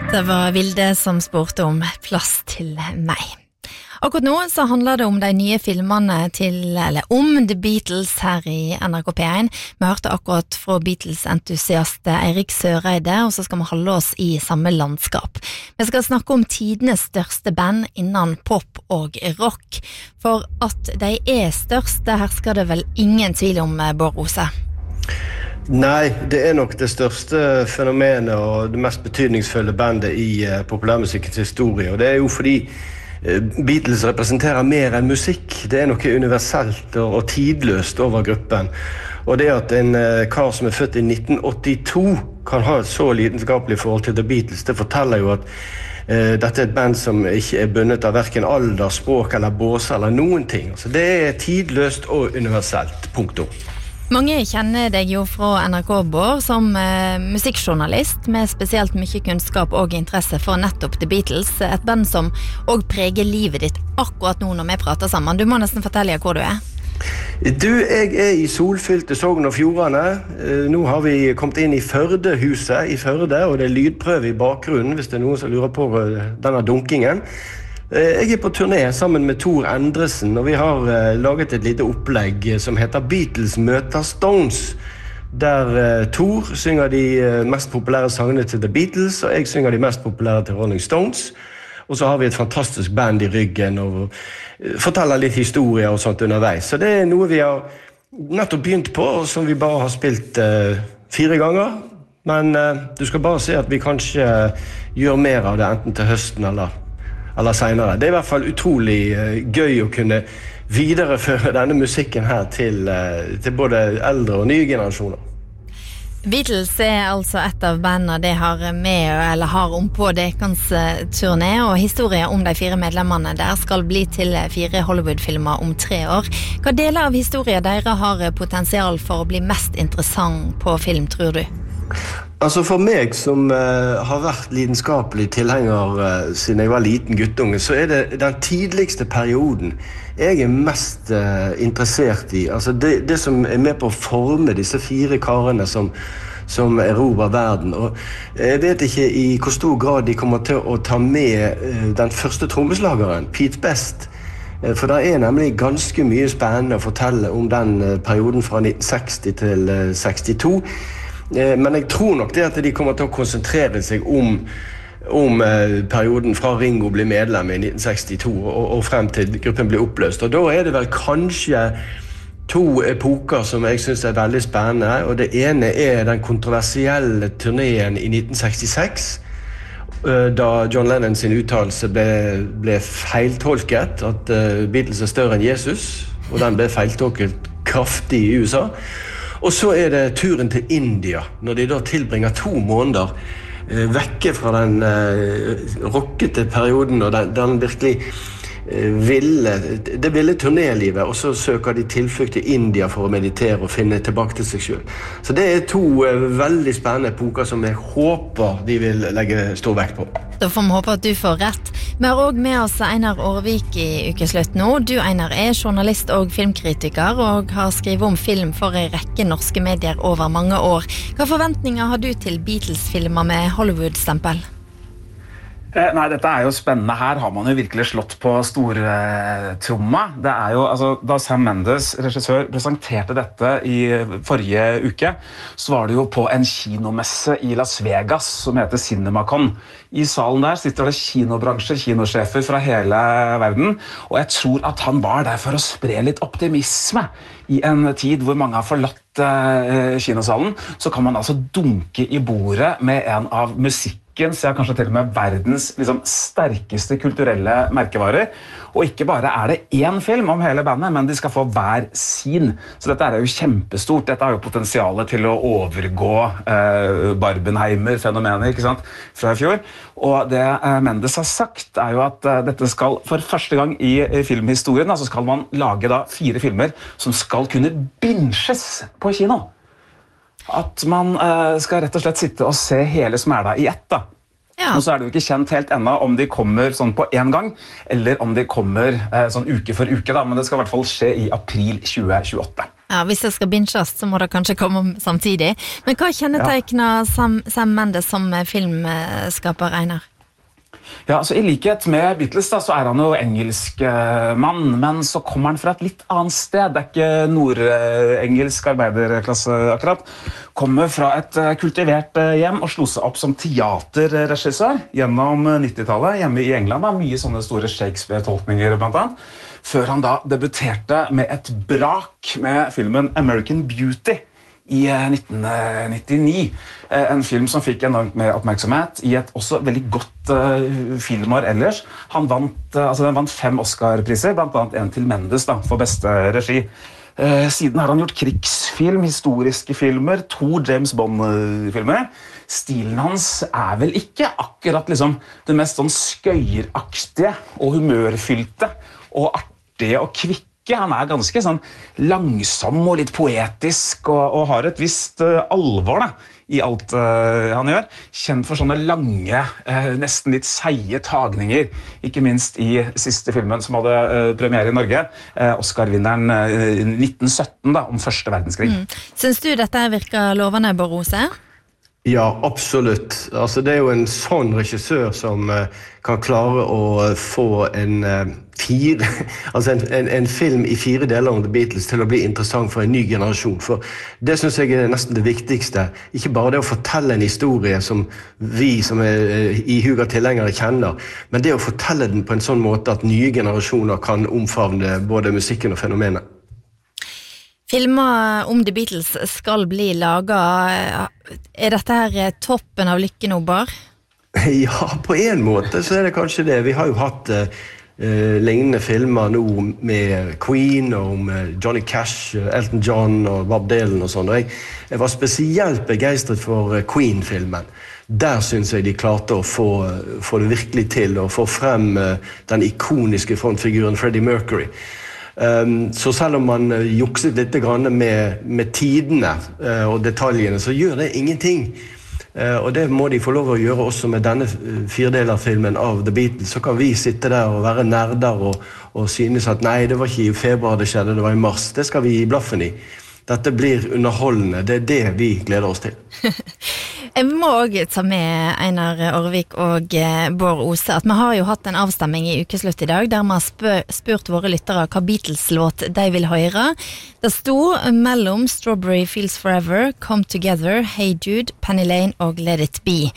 Speaker 2: Det var Vilde som spurte om plass til meg. Akkurat nå så handler det om de nye filmene til, eller om The Beatles her i N R K P én. Vi hørte akkurat fra Beatles-entusiast Eirik Søreide, og så skal vi holde oss i samme landskap. Vi skal snakke om tidenes største band innen pop og rock. For at de er største, her skal det vel ingen tvil om, Bård Rose.
Speaker 18: Nei, det er nok det største fenomenet og det mest betydningsfulle bandet i uh, populærmusikkens historie, og det er jo fordi uh, Beatles representerer mer enn musikk. Det er noe universelt og, og tidløst over gruppen. Og det at en uh, kar som er født i nitten åttito kan ha et så lidenskapelig forhold til The Beatles, det forteller jo at uh, dette er et band som ikke er bundet av hverken alder, språk eller båse eller noen ting. Så det er tidløst og universelt, punktum.
Speaker 2: Mange kjenner deg jo fra N R K, Bård, som eh, musikkjournalist med spesielt mye kunnskap og interesse for nettopp The Beatles, et band som også preger livet ditt akkurat nå når vi prater sammen. Du må nesten fortelle hvor du er.
Speaker 18: Du, jeg er i solfylte Sogn og Fjordane. Eh, nå har vi kommet inn i Førdehuset i Førde, og det er lydprøve i bakgrunnen, hvis det er noen som lurer på denne dunkingen. Jeg er på turné sammen med Tor Endresen, og vi har uh, laget et lite opplegg som heter Beatles møter Stones, der uh, Tor synger de uh, mest populære sangene til The Beatles, og jeg synger de mest populære til Rolling Stones. Og så har vi et fantastisk band i ryggen, og uh, forteller litt historier og sånt underveis. Så det er noe vi har nettopp begynt på, og som vi bare har spilt uh, fire ganger. Men uh, du skal bare se at vi kanskje uh, gjør mer av det, enten til høsten eller eller senere. Det er i hvert fall utrolig uh, gøy å kunne videreføre denne musikken her til, uh, til både eldre og nye generasjoner.
Speaker 2: Beatles er altså et av bandene de har med, eller har om på dekans turné, og historien om de fire medlemmene der skal bli til fire Hollywood-filmer om tre år. Hva deler av historien dere har potensial for å bli mest interessant på film, tror du?
Speaker 18: Altså for meg som uh, har vært lidenskapelig tilhenger uh, siden jeg var liten guttunge, så er det den tidligste perioden jeg er mest uh, interessert i. Altså det, det som er med på å forme disse fire karene som, som erobrer verden. Og jeg vet ikke i hvor stor grad de kommer til å ta med uh, den første trommeslageren, Pete Best. Uh, for det er nemlig ganske mye spennende å fortelle om den uh, perioden fra nitten seksti til uh, sekstito. Men jeg tror nok det at de kommer til å konsentrere seg om, om eh, perioden fra Ringo ble medlem i nitten sekstito og, og frem til gruppen ble oppløst. Og da er det vel kanskje to epoker som jeg synes er veldig spennende. Og det ene er den kontroversielle turneen i nitten sekstiseks, eh, da John Lennon sin uttalelse ble, ble feiltolket, at eh, Beatles er større enn Jesus, og den ble feiltolket kraftig i U S A. Og så er det turen til India, når de da tilbringer to måneder eh, vekke fra den eh, rockete perioden og den, den virkelig eh, ville, det ville turnélivet, og så søker de tilflukt til India for å meditere og finne tilbake til seg selv. Så det er to eh, veldig spennende epoker som jeg håper de vil legge stor vekt på.
Speaker 2: Da får vi håpe at du får rett. Vi har også med oss Einar Aarvik i Ukeslutt nå. Du, Einar, er journalist og filmkritiker og har skrevet om film for en rekke norske medier over mange år. Hva forventninger har du til Beatles-filmer med Hollywood-stempel?
Speaker 19: Eh, nei, dette er jo spennende. Her har man jo virkelig slått på stortromma. Det er jo, altså, da Sam Mendes, regissør, presenterte dette i forrige uke, så var det jo på en kinomesse i Las Vegas som heter CinemaCon. I salen der sitter det kinobransjer, kinosjefer fra hele verden, og jeg tror at han var der for å spre litt optimisme. I en tid hvor mange har forlatt eh, kinosalen, så kan man altså dunke i bordet med en av musikk så er kanskje til og med verdens liksom, sterkeste kulturelle merkevarer. Og ikke bare er det én film om hele bandet, men de skal få hver sin. Så dette er jo kjempestort. Dette har jo potensialet til å overgå eh, Barbenheimer-fenomenet, ikke sant, fra i fjor. Og det eh, Mendes har sagt er jo at eh, dette skal for første gang i, i filmhistorien, altså skal man lage da fire filmer som skal kunne binges på kino. At man uh, skal rett og slett sitte og se hele smæla i ett da. Ja. Og så er det jo ikke kjent helt ennå om de kommer sånn på en gang, eller om de kommer uh, sånn uke for uke da, men det skal i hvert fall skje i april tjue tjueåtte.
Speaker 2: Ja, hvis det skal binges, så må det kanskje komme samtidig. Men hva kjennetegner Sam, Sam Mendes som filmskaper, Einar?
Speaker 19: Ja, altså I likhet med Beatles da, så er han jo engelsk eh, mann, men så kommer han fra et litt annet sted. Det er ikke nordengelsk arbeiderklasse akkurat. Kommer fra et eh, kultivert eh, hjem og slo seg opp som teaterregissør gjennom nittitallet hjemme I England. Da. Mye sånne store Shakespeare-tolkninger blant annet. Før han da debuterte med et brak med filmen American Beauty I nitten nittini. En film som fikk enormt med oppmerksomhet I et også veldig godt uh, filmår ellers. Han vant, uh, altså den vant fem Oscar-priser, blant annet en til Mendes da, for beste regi. Uh, siden har han gjort krigsfilm, historiske filmer, to James Bond-filmer. Stilen hans er vel ikke akkurat liksom, det mest sånn skøyeraktige og humørfylte og artige og kvikke. Han er ganske sånn langsom og litt poetisk og, og har et visst uh, alvor da, I alt uh, han gjør. Kjent for sånne lange, uh, nesten litt seige tagninger, ikke minst I siste filmen som hadde uh, premiere I Norge, uh, Oscar-vinneren uh, nitten sytten da, om første verdenskrig. Mm.
Speaker 2: Synes du dette virker lovende, Bård Rose?
Speaker 18: Ja, absolutt. Altså, det er jo en sånn regissør som uh, kan klare å få en uh, fire, altså en, en, en film I fire deler om The Beatles til å bli interessant for en ny generasjon. For det synes jeg er nesten det viktigste. Ikke bare det å fortelle en historie som vi som er uh, ihuga tilhengere kjenner, men det å fortelle den på en sånn måte at nye generasjoner kan omfavne både musikken og fenomenet.
Speaker 2: Filmer om The Beatles skal bli laget. Er dette her toppen av lykke nå, Bård?
Speaker 18: Ja, på en måte så er det kanskje det. Vi har jo hatt uh, lignende filmer nå med Queen og med Johnny Cash, Elton John og Bob Dylan og sånn. Og jeg, jeg var spesielt begeistret for Queen-filmen. Der synes jeg de klarte å få, få det virkelig til, og få frem uh, den ikoniske frontfiguren Freddie Mercury. Um, så selv om man uh, jukset litt grann med, med tidene uh, og detaljene, så gjør det ingenting. Uh, og det må de få lov å gjøre også med denne firedelerfilmen av The Beatles. Så kan vi sitte der og være nerder og, og synes at nei, det var ikke I februar det skjedde, det var I mars. Det skal vi gi blaffen I. Dette blir underholdende, det er det vi gleder oss til.
Speaker 2: Jeg må også ta med Einar Aarvik og Bård Ose at vi har jo hatt en avstemming I ukeslutt I dag der vi har spør, spurt våre lyttere hva Beatles-låt de vil høre. Det stod mellom Strawberry Fields Forever, Come Together, Hey Jude, Penny Lane og Let It Be.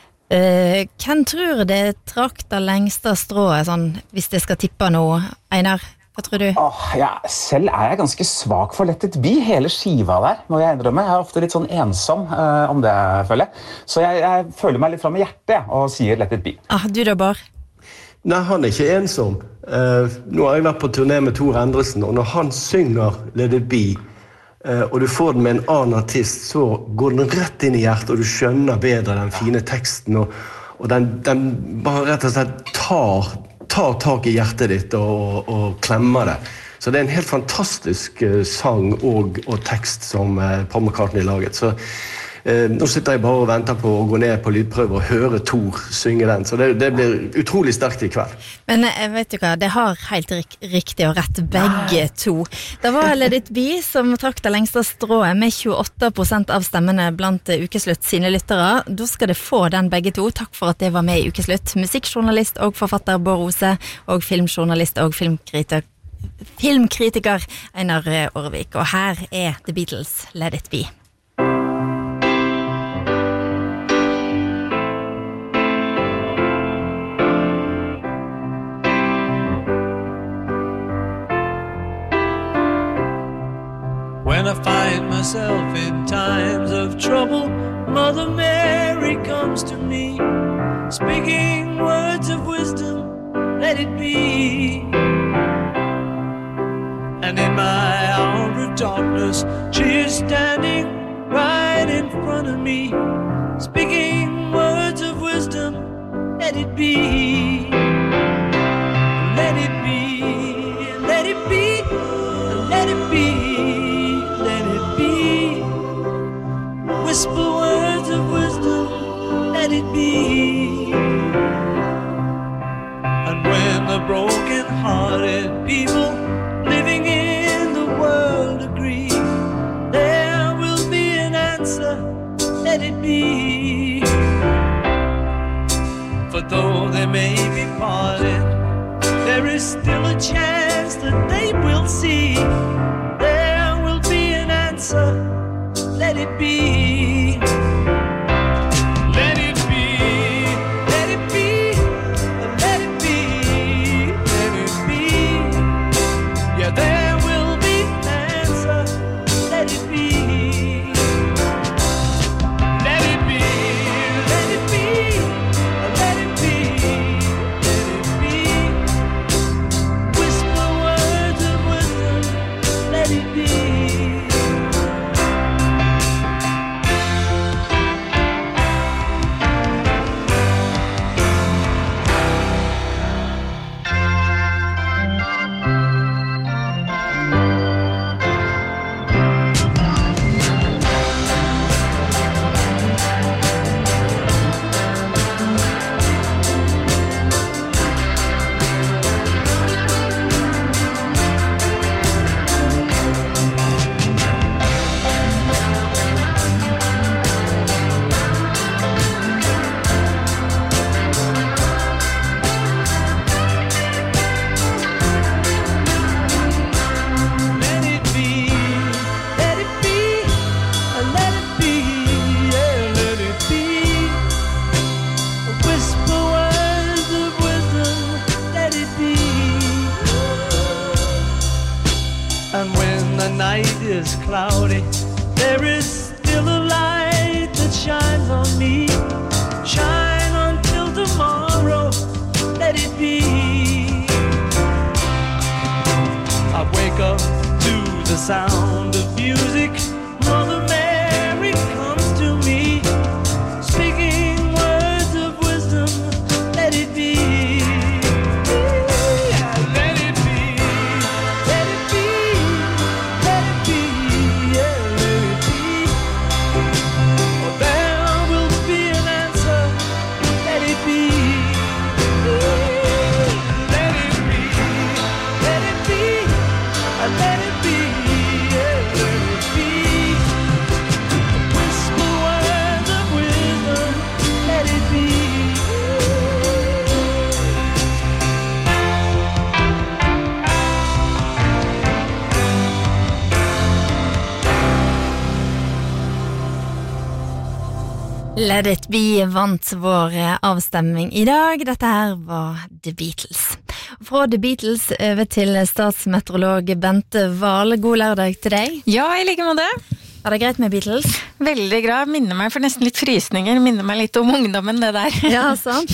Speaker 2: Uh, hvem tror det trakk det lengste strået, sånn, hvis det skal tippe noe, Einar? Hva tror du?
Speaker 19: Oh, ja, selv er jeg ganske svak for Let It Be, hele skiva der, må jeg innrømme. Jeg er ofte litt sånn ensom uh, om det, føler jeg. Så jeg, jeg føler meg litt fram I hjertet ja, og sier Let It Be.
Speaker 2: Ah, du da, Bård?
Speaker 18: Nei, han er ikke ensom. Uh, nå har jeg vært på turné med Tor Endresen, og når han synger Let It Be, uh, og du får den med en annen artist, så går den rett inn I hjertet, og du skjønner bedre den fine teksten, og, og den, den bare rett og slett tar tar tak I hjertet ditt og, og klemmer det. Så det er en helt fantastisk uh, sang og, og tekst som uh, Paul McCartney laget. Så uh, nå sitter jeg bare og venter på å gå ned på lydprøve og høre Tor synge den. Så det, det blir utrolig sterkt I kveld.
Speaker 2: Men jeg vet jo hva, det har helt rik riktig og rett begge to. Det var Let It Be som trakk det lengste strået med tjueåtte prosent av stemmene blant ukeslutt sine lyttere. Da skal det få den begge to. Takk for at det var med I ukeslutt. Musikkjournalist og forfatter Bård Rose, og filmjournalist og filmkritiker, filmkritiker Einar Aarvik. Og her er The Beatles, Let It Be.
Speaker 6: When I find myself in times of trouble, Mother Mary comes to me, speaking words of wisdom, let it be. And in my hour of darkness, she is standing right in front of me, speaking words of wisdom, let it be. Let it be, let it be, let it be. Whisper words of wisdom, let it be. And when the broken-hearted people living in the world agree let it be. For though they may be parted, there is still a chance that they will see. There will be an answer, let it be. Let it be, let it be, let it be, let it be. Yeah, there will be an answer, let it be. Let it be, let it be, let it be, let it be. Whisper words of wisdom, let it be. Let it be, let it be, let it be, yeah, let it be. Whisper words of wisdom, let it be. And when the night is cloudy, there is still a light that shines on me. Shine until tomorrow, let it be. I wake up to the sound of music. Mother Mary comes to me, speaking words of wisdom, let it be. Yeah, let it be, let it be, let it be, yeah, let it be. Oh, there will be an answer, let it be. Let it be, let it be, let it be, yeah, let it be. Whisper words of wisdom, let it be.
Speaker 2: Let It Be vant vår avstemning I dag. Dette her var The Beatles. Fra The Beatles over til statsmeteorolog Bente Wahl. God lørdag til deg.
Speaker 20: Ja, I like måte.
Speaker 2: Er det greit med Beatles?
Speaker 20: Veldig greit. Minner meg for nesten litt frysninger. Minner meg litt om ungdommen, det der.
Speaker 2: Ja, sant.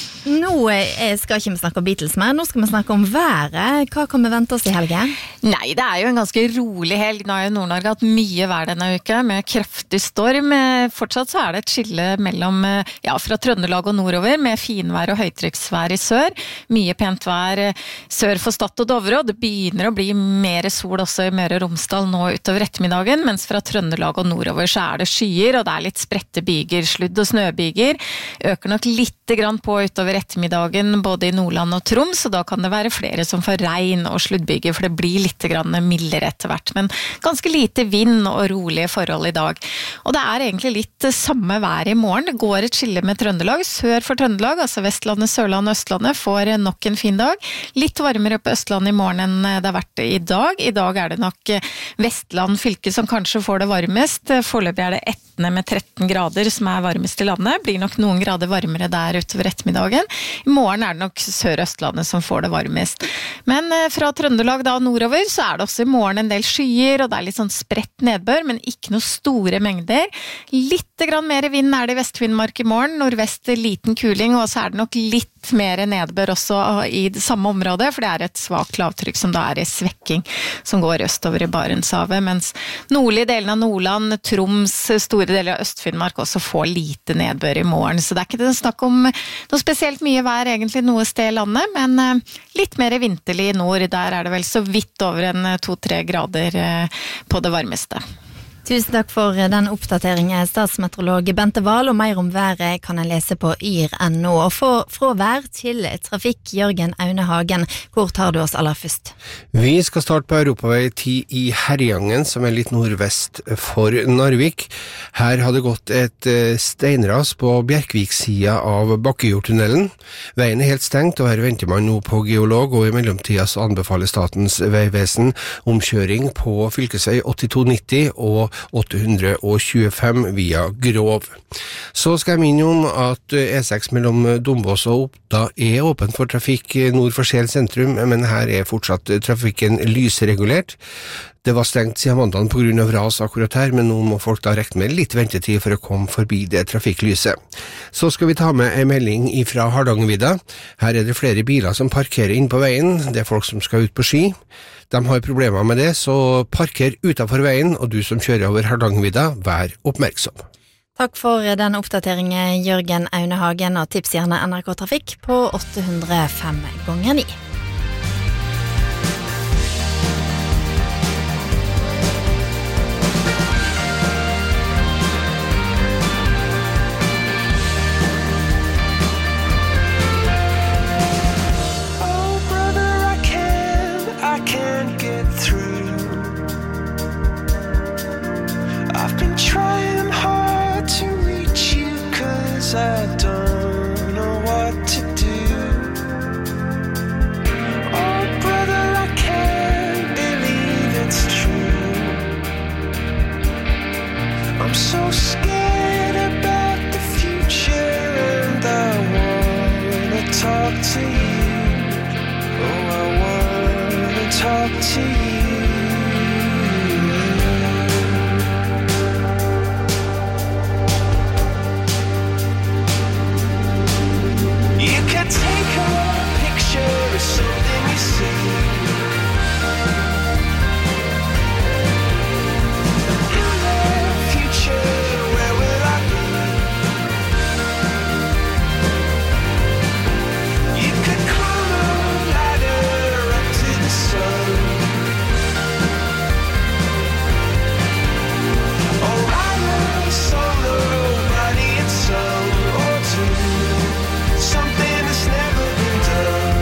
Speaker 2: Nå skal ikke vi snakke om Beatles mer. Nå skal vi snakke om været. Hva kan vi vente oss I helgen?
Speaker 20: Nei, det er jo en ganske rolig helg. Nå har jo Nord-Norge hatt mye vær denne uka, med kraftig storm. Fortsatt så er det et skille mellom, ja, fra Trøndelag og nordover, med finvær og høytrykksvær I sør. Mye pent vær sør for Stad og Dovre, og det begynner å bli mer sol også I Møre og Romsdal nå utover ettermiddagen, mens fra Trøndelag og nordover så er det skyer, og det er litt spredte byger, sludd og snøbyger. Øker nok litt grann på utover ettermiddagen, både I Nordland og Troms, og da kan det være flere som får regn og sluddbyger, for det blir litt grann mildere etter hvert, men ganske lite vind og rolige forhold I dag. Og det er egentlig litt samme vær I morgen. Det går et skille med Trøndelag, sør for Trøndelag, altså Vestlandet, Sørlandet og Østlandet, får nok en fin dag. Litt varmere på Østlandet I morgen enn det har vært I dag. I dag er det nok Vestland fylke som kanskje får det varmest. Foreløpig er det Etne med tretten grader som er varmest I landet. Blir nok noen grader varmere der utover ettermiddagen. I morgen er det nok Sør-Østlandet som får det varmest. Men fra Trøndelag da nordover så er det også I morgen en del skyer, og det er litt sånn spredt nedbør, men ikke noe store mengder. Litt grann mer vind er det I Vest-Finnmark I morgen, nordvest liten kuling, og så er det nok litt mer nedbør også I det samme området, for det er et svagt lavtrykk som da er I svekking, som går østover I Barentshavet, mens nordlige delen av Nordland, Troms, store deler av Øst-Finnmark også får lite nedbør I morgen, så det er ikke det snakk om noe spesielt mye vær egentlig noe sted I landet, men litt mer vinterlig I nord, der er det vel så vidt over en to-tre grader på det varmeste.
Speaker 2: Tusen takk for den oppdateringen, statsmeteorolog Bente Wahl, og mer om været kan jeg lese på yr punktum no. Og for, fra vær til trafikk, Jørgen Aune Hagen, hvor tar du oss aller først?
Speaker 21: Vi skal starte på Europavei ti i Herjangen, som er litt nordvest for Narvik. Her har det gått et steinras på Bjerkvik-sida av Bakkejordtunnelen. Veien er helt stengt, og her venter man nå på geolog, og i mellomtida så anbefaler Statens vegvesen omkjøring på fylkesvei åttito nitti og åtte hundre tjuefem via Grov. Så skal jeg minne om at E seks mellom Dombås og Oppda er åpen for trafikk nord for Skjel sentrum, men her er fortsatt trafikken lysregulert. Det var stengt siden mandagen på grunn av ras akkurat her, men nå må folk da rekne med litt ventetid for å komme forbi det trafikklyset. Så skal vi ta med en melding fra Hardangervidda. Her er det flere biler som parkerer inn på veien. Det er folk som skal ut på ski. De har problemer med det, så parker utenfor veien, og du som kjører over Hardangervidda, vær oppmerksom.
Speaker 2: Takk for den oppdateringen, Jørgen Aune Hagen, og tips gjerne N R K Trafikk på åtte hundre fem ganger ni.
Speaker 6: I don't know what to do. Oh brother, I can't believe it's true. I'm so scared about the future, and I wanna talk to you. Oh, I wanna talk to you. Take a picture of something you see. In the future, where will I be? You could climb a ladder up to the sun, or write a song nobody had sung, or do something that's never been done.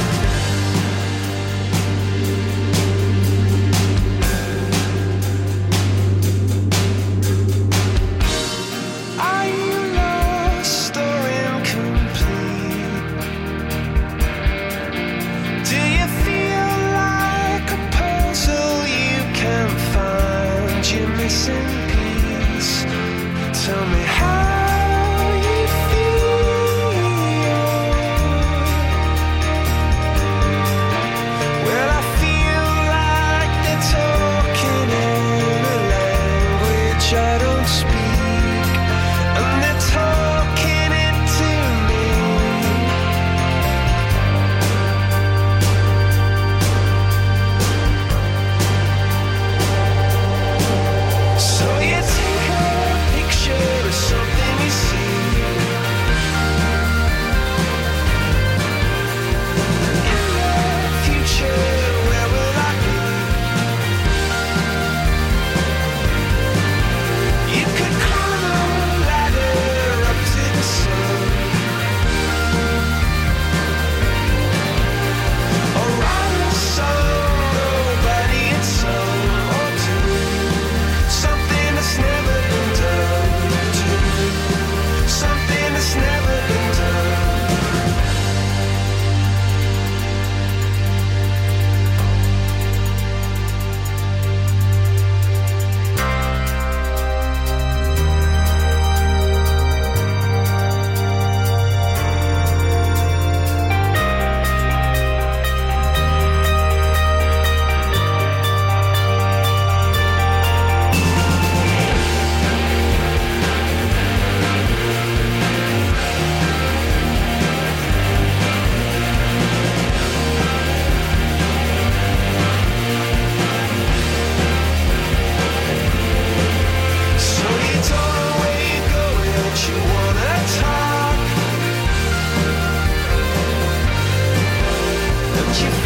Speaker 6: Are you lost or incomplete? Do you feel like a puzzle you can't find your missing piece? Tell me how. I don't speak, and they're talking it to me. So you take a picture of something you see. In the future, where will I be? You could climb a ladder up to the sun, or write a song nobody had sung, or do something that's never been done, do something that's never been done.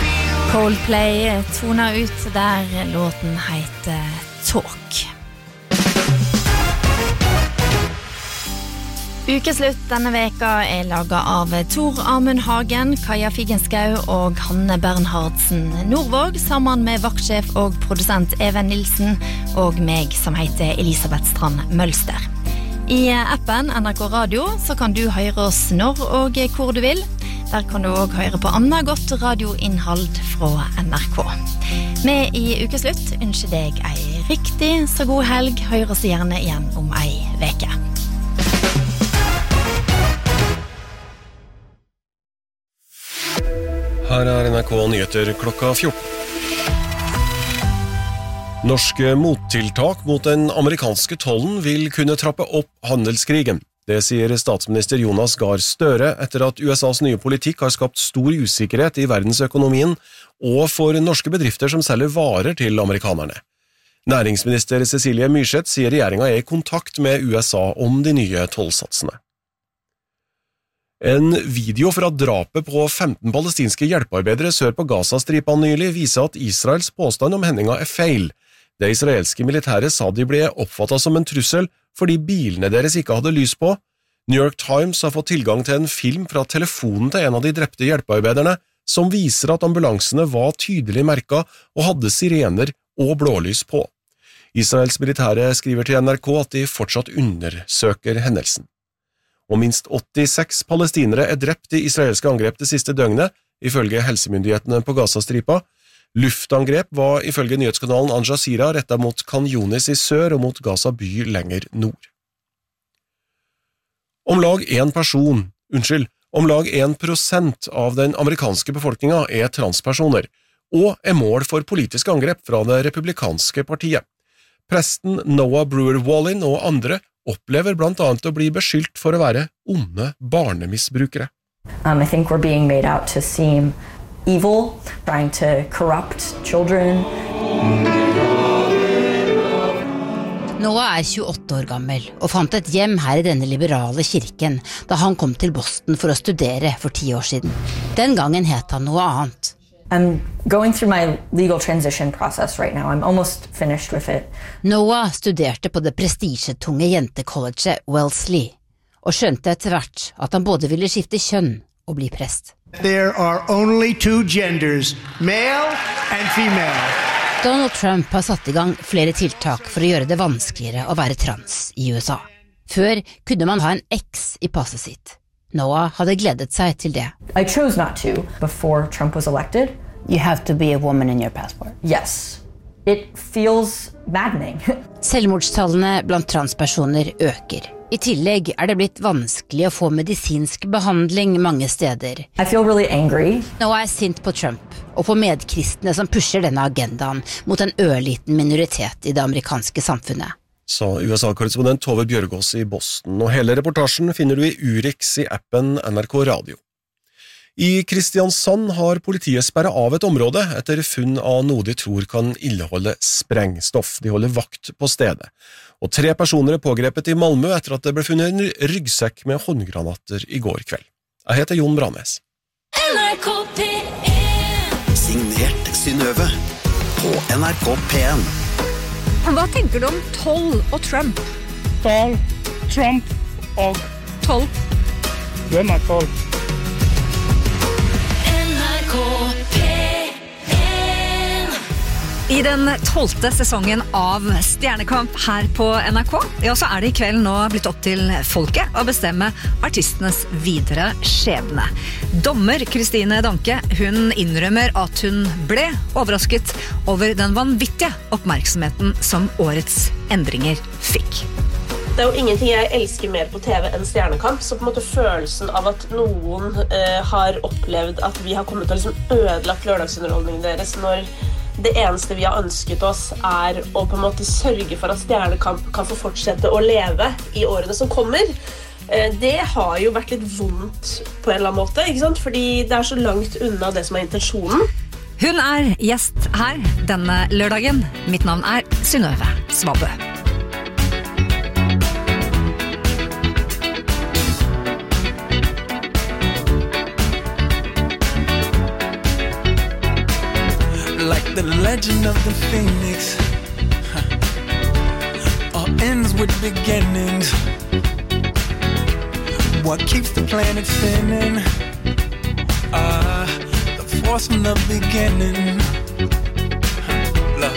Speaker 2: Coldplay toner ut der låten heter Talk. Ukeslutt denne veka er laget av Tor Amund Hagen, Kaja Figenskau og Hanne Bernhardsen Nordvåg, sammen med vaktsjef og produsent Even Nilsen og meg som heter Elisabeth Strand Mølster. I appen N R K Radio så kan du høre oss når og hvor du vil. Der kan du også høre på annet godt radioinnhold fra N R K. Vi i Ukeslutt ønsker deg ei riktig så god helg. Hør oss gjerne igjen om ei veke.
Speaker 3: Her er N R K Nyheter klokka fjorten. Norske mottiltak mot den amerikanske tollen vil kunne trappe opp handelskrigen. Det sier statsminister Jonas Gahr Støre etter at U S A's nye politikk har skapt stor usikkerhet i verdensøkonomien og for norske bedrifter som selger varer til amerikanerne. Næringsminister Cecilie Myrseth sier regjeringen er i kontakt med U S A om de nye tollsatsene. En video fra drapet på femten palestinske hjelpearbeidere sør på Gazastripa nylig viser at Israels påstand om hendinga er feil. Det israelske militæret sa de ble oppfattet som en trussel fordi bilene deres ikke hadde lys på. New York Times har fått tilgang til en film fra telefonen til en av de drepte hjelpearbeiderne som viser at ambulansene var tydelig merket og hadde sirener og blålys på. Israels militære skriver til N R K at de fortsatt undersøker hendelsen. Og minst åttiseks palestinere er drept i israelske angrep det siste døgnet, ifølge helsemyndighetene på Gazastripa. Luftangrep var ifølge nyhetskanalen Al Jazeera rettet mot Khan Yunis i sør og mot Gaza by lenger nord. Om lag en person, unnskyld, om lag en prosent av den amerikanske befolkningen er transpersoner, og er mål for politiske angrep fra det republikanske partiet. Presten Noah Brewer Wallin og andre opplever blant annet å bli beskyldt for å være onde barnemisbrukere.
Speaker 1: Um, I think we're being made out to seem evil, trying to corrupt children.
Speaker 22: Noah er tjueåtte år gammel og fant et hjem her i denne liberale kirken da han kom til Boston for å studere for ti år siden. Den gangen het han noe annet.
Speaker 1: I'm going through my legal transition process right now. I'm almost finished with it.
Speaker 22: Noah studerte på det prestisjetunge jentecolleget Wellesley, og skjønte etter hvert at han både ville skifte kjønn og bli prest.
Speaker 23: There are only two genders, male and female.
Speaker 22: Donald Trump har satt i gang flere tiltak for å gjøre det vanskeligere å være trans i U S A. Før kunne man ha en X i passet sitt. Noah hadde gledet seg til det.
Speaker 1: I chose not to before Trump was elected.
Speaker 22: You have to be a woman in your passport.
Speaker 1: Yes. It feels maddening.
Speaker 22: Selvmordstallene blant transpersoner øker. I tillegg er det blitt vanskelig å få medisinsk behandling mange steder.
Speaker 1: I feel really angry.
Speaker 22: Noah er sint på Trump og på medkristne som pusher denne agendaen mot en ørliten minoritet i det amerikanske samfunnet.
Speaker 3: Sa U S A-korrespondent Tove Bjørgaas i Boston, og hele reportasjen finner du i Urix i appen N R K Radio. I Kristiansand har politiet sperret av et område etter funn av noe de tror kan inneholde sprengstoff. De holder vakt på stedet. Og tre personer er pågrepet i Malmö etter at det ble funnet en ryggsekk med håndgranater i går kveld. Jeg heter Jon Brannes.
Speaker 24: N R K P en. Signert Synnøve på N R K P en.
Speaker 25: Hva tenker du om toll og Trump? Toll, Trump og toll. Hvem er toll?
Speaker 24: N R K P en.
Speaker 25: I den tolvte sesongen av Stjernekamp her på N R K, ja, så er det i kveld nå blitt opp til folket å bestemme artistenes videre skjebne. Dommer Kristine Danke, hun innrømmer at hun ble overrasket over den vanvittige oppmerksomheten som årets endringer fikk.
Speaker 26: Det er jo ingenting jeg elsker mer på T V enn Stjernekamp, så på en måte følelsen av at noen eh, har opplevd at vi har kommet til å liksom ødelagt lørdagsunderholdningen deres, når det eneste vi har ønsket oss er å på en måte sørge for at Stjernekamp kan få fortsette å leve i årene som kommer. Eh, det har jo vært litt vondt på en eller annen måte, ikke sant? Fordi det er så langt unna det som er intensjonen.
Speaker 25: Hun er gjest her denne lørdagen. Mitt navn er Synnøve Svabø.
Speaker 6: Like the legend of the phoenix, huh. All ends with beginnings. what keeps the planet spinning. Uh, the force from the beginning. Love.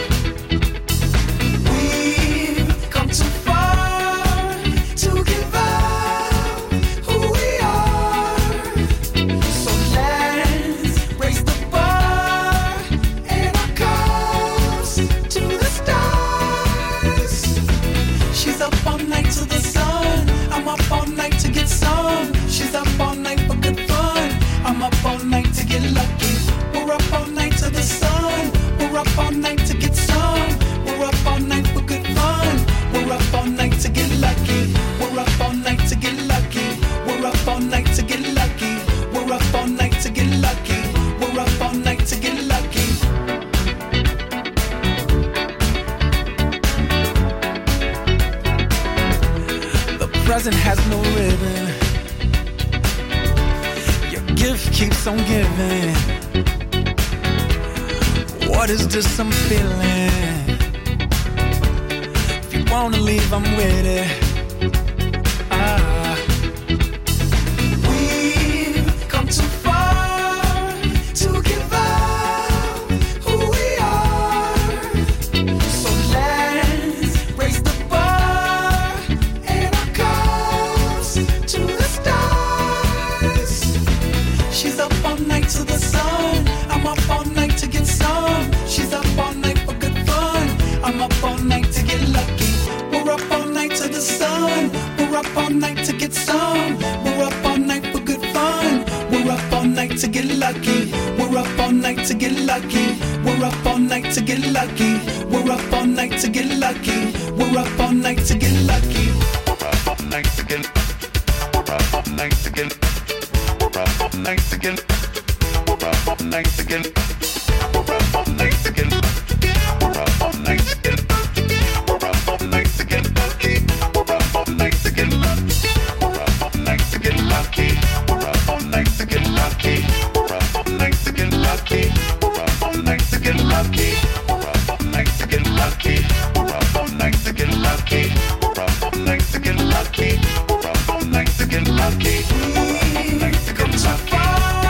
Speaker 6: We've come too far to give up who we are. So let's raise the bar and our cups to the stars. She's up all night to the sun. I'm up all night to get some. She's up all night for good fun. I'm up all night to get lucky. We're up all night to the sun. We're up all night to get some. We're up all night for good fun. We're up all night to get lucky. We're up all night to get lucky. We're up all night to get lucky. We're up all night to get lucky. We're up all night to get lucky. The present has no ribbon. Your gift keeps on giving. What is this I'm feeling? If you wanna leave, I'm with it. Ah. We've come too far to give up who we are. So let's raise the bar and our cups to the stars. She's up all night to the sun. I'm up all night to get some. She's up all night for good fun. I'm up all night to get lucky. We're up all night to the sun. We're up all night to get some. We're up all night for good fun. We're up all night to get lucky. We're up all night to get lucky. We're up all night to get lucky. We're up all night to get lucky. We're up all night to get lucky. We're up all night to get. We're up all night to get. We're up all night to get. We're up all night to get. We're up all night to get. We're up all night to get. We're up all night to get lucky. We're up all night to get lucky. We're up all night to get lucky. We're up all night to get lucky. We're up all night to get lucky. We're up all night to get lucky. We're up all night to get lucky. We're up all night to get lucky. We're up all night to get lucky. We're up all night to get lucky. We're up all night to get lucky.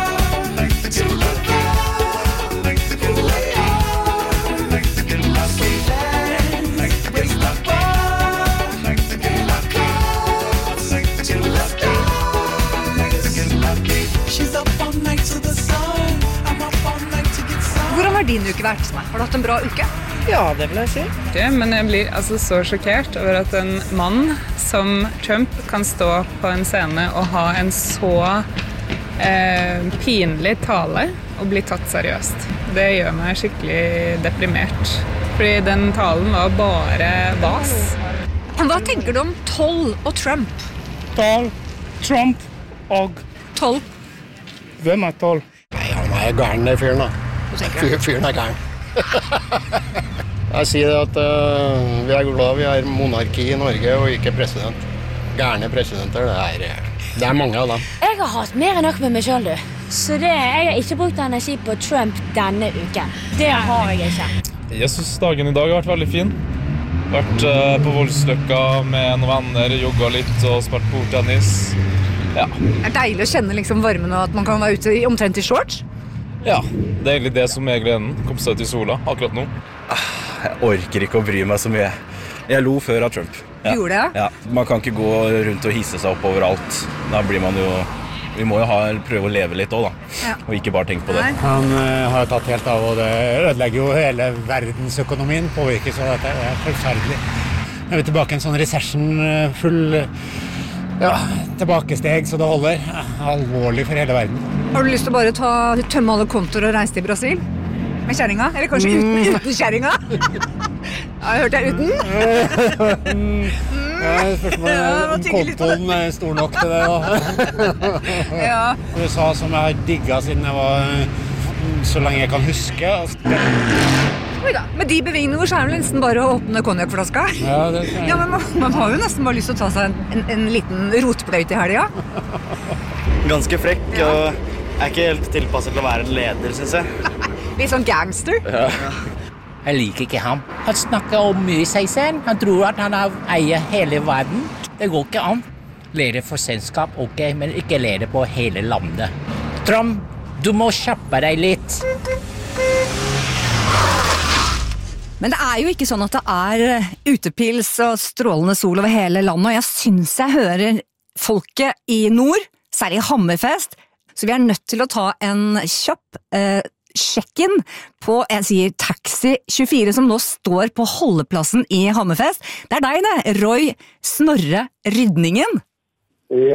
Speaker 25: Hvordan har din uke vært? Har du hatt en bra uke?
Speaker 4: Ja, det vil jeg si. Okay, men jeg blir altså så sjokkert over at en mann som Trump kan stå på en scene og ha en så eh, pinlig tale og bli tatt seriøst. Det gjør meg skikkelig deprimert. Fordi den talen var bare vas.
Speaker 25: Hva tenker du om Toll og Trump?
Speaker 5: Toll, Trump og...
Speaker 25: Toll.
Speaker 5: Hvem er Toll?
Speaker 7: Nei, han er gæren, det fyren da. Fyr, fyren er gæren. Jeg sier at uh, vi er glad vi har monarki i Norge og ikke president. Gærne presidenter, det er, det er mange av dem.
Speaker 8: Jeg har hatt mer enn nok med meg selv, du. Så det, jeg har ikke brukt energi på Trump denne uken. Det har jeg ikke.
Speaker 9: Jeg synes dagen i dag har vært veldig fin. Vært uh, på Voldsløkka med noen venner, jogget litt og spilt bordtennis. Ja.
Speaker 25: Det er deilig å kjenne liksom varmen og at man kan være ute i, omtrent i shorts.
Speaker 9: Ja, det er egentlig det som er gleden. Kom seg ut i sola akkurat nå.
Speaker 10: Jeg orker ikke å bry meg så mye. Jeg lo før av Trump. Ja.
Speaker 25: Gjorde det?
Speaker 10: Ja. Man kan ikke gå rundt og hisse seg opp overalt. Da blir man jo... Vi må jo ha, prøve å leve litt også, da. Ja. Og ikke bare tenke på det.
Speaker 7: Nei. Han uh, har tatt helt av, og det ødelegger jo hele verdensøkonomien, påvirkes av dette. Det er forferdelig. Nå er vi tilbake i en sånn recession, full ja, tilbakesteg, så det holder. Alvorlig for hele verden.
Speaker 25: Har du lyst til å bare ta, tømme alle kontoer og reise til Brasil? Med kjæringa? Eller kanskje uten, uten kjæringa? Ja, jeg hørte jeg uten.
Speaker 7: Ja, spørsmålet om kontoen er stor nok til det da.
Speaker 25: Ja.
Speaker 7: U S A som jeg har digget siden jeg var så lenge jeg kan huske.
Speaker 25: Oi da, med de bevingene så er det nesten bare å åpne konjakflaska.
Speaker 7: Ja, det er...
Speaker 25: ja, men man, man har jo nesten bare lyst til å ta seg en, en, en liten rotbløyt i helga.
Speaker 27: Ganske frekk, ja. Og er ikke helt tilpasset til å være en leder, synes jeg.
Speaker 25: Litt sånn gangster.
Speaker 27: Ja.
Speaker 28: Jeg liker ikke ham. Han snakker om mye i seg selv. Han tror at han eier hele verden. Det går ikke an. lede for selskap, ok, men ikke lede på hele landet. Trump, du må kjappe deg litt.
Speaker 25: Men det er jo ikke sånn at det er utepils og strålende sol over hele landet, og jeg synes jeg hører folket i nord, særlig Hammerfest, så vi er nødt til å ta en kjapp eh, sjekk-in på, jeg sier Taxi tjuefire, som nå står på holdeplassen i Hammerfest. Det er deg det, Roy Snorre Rydningen.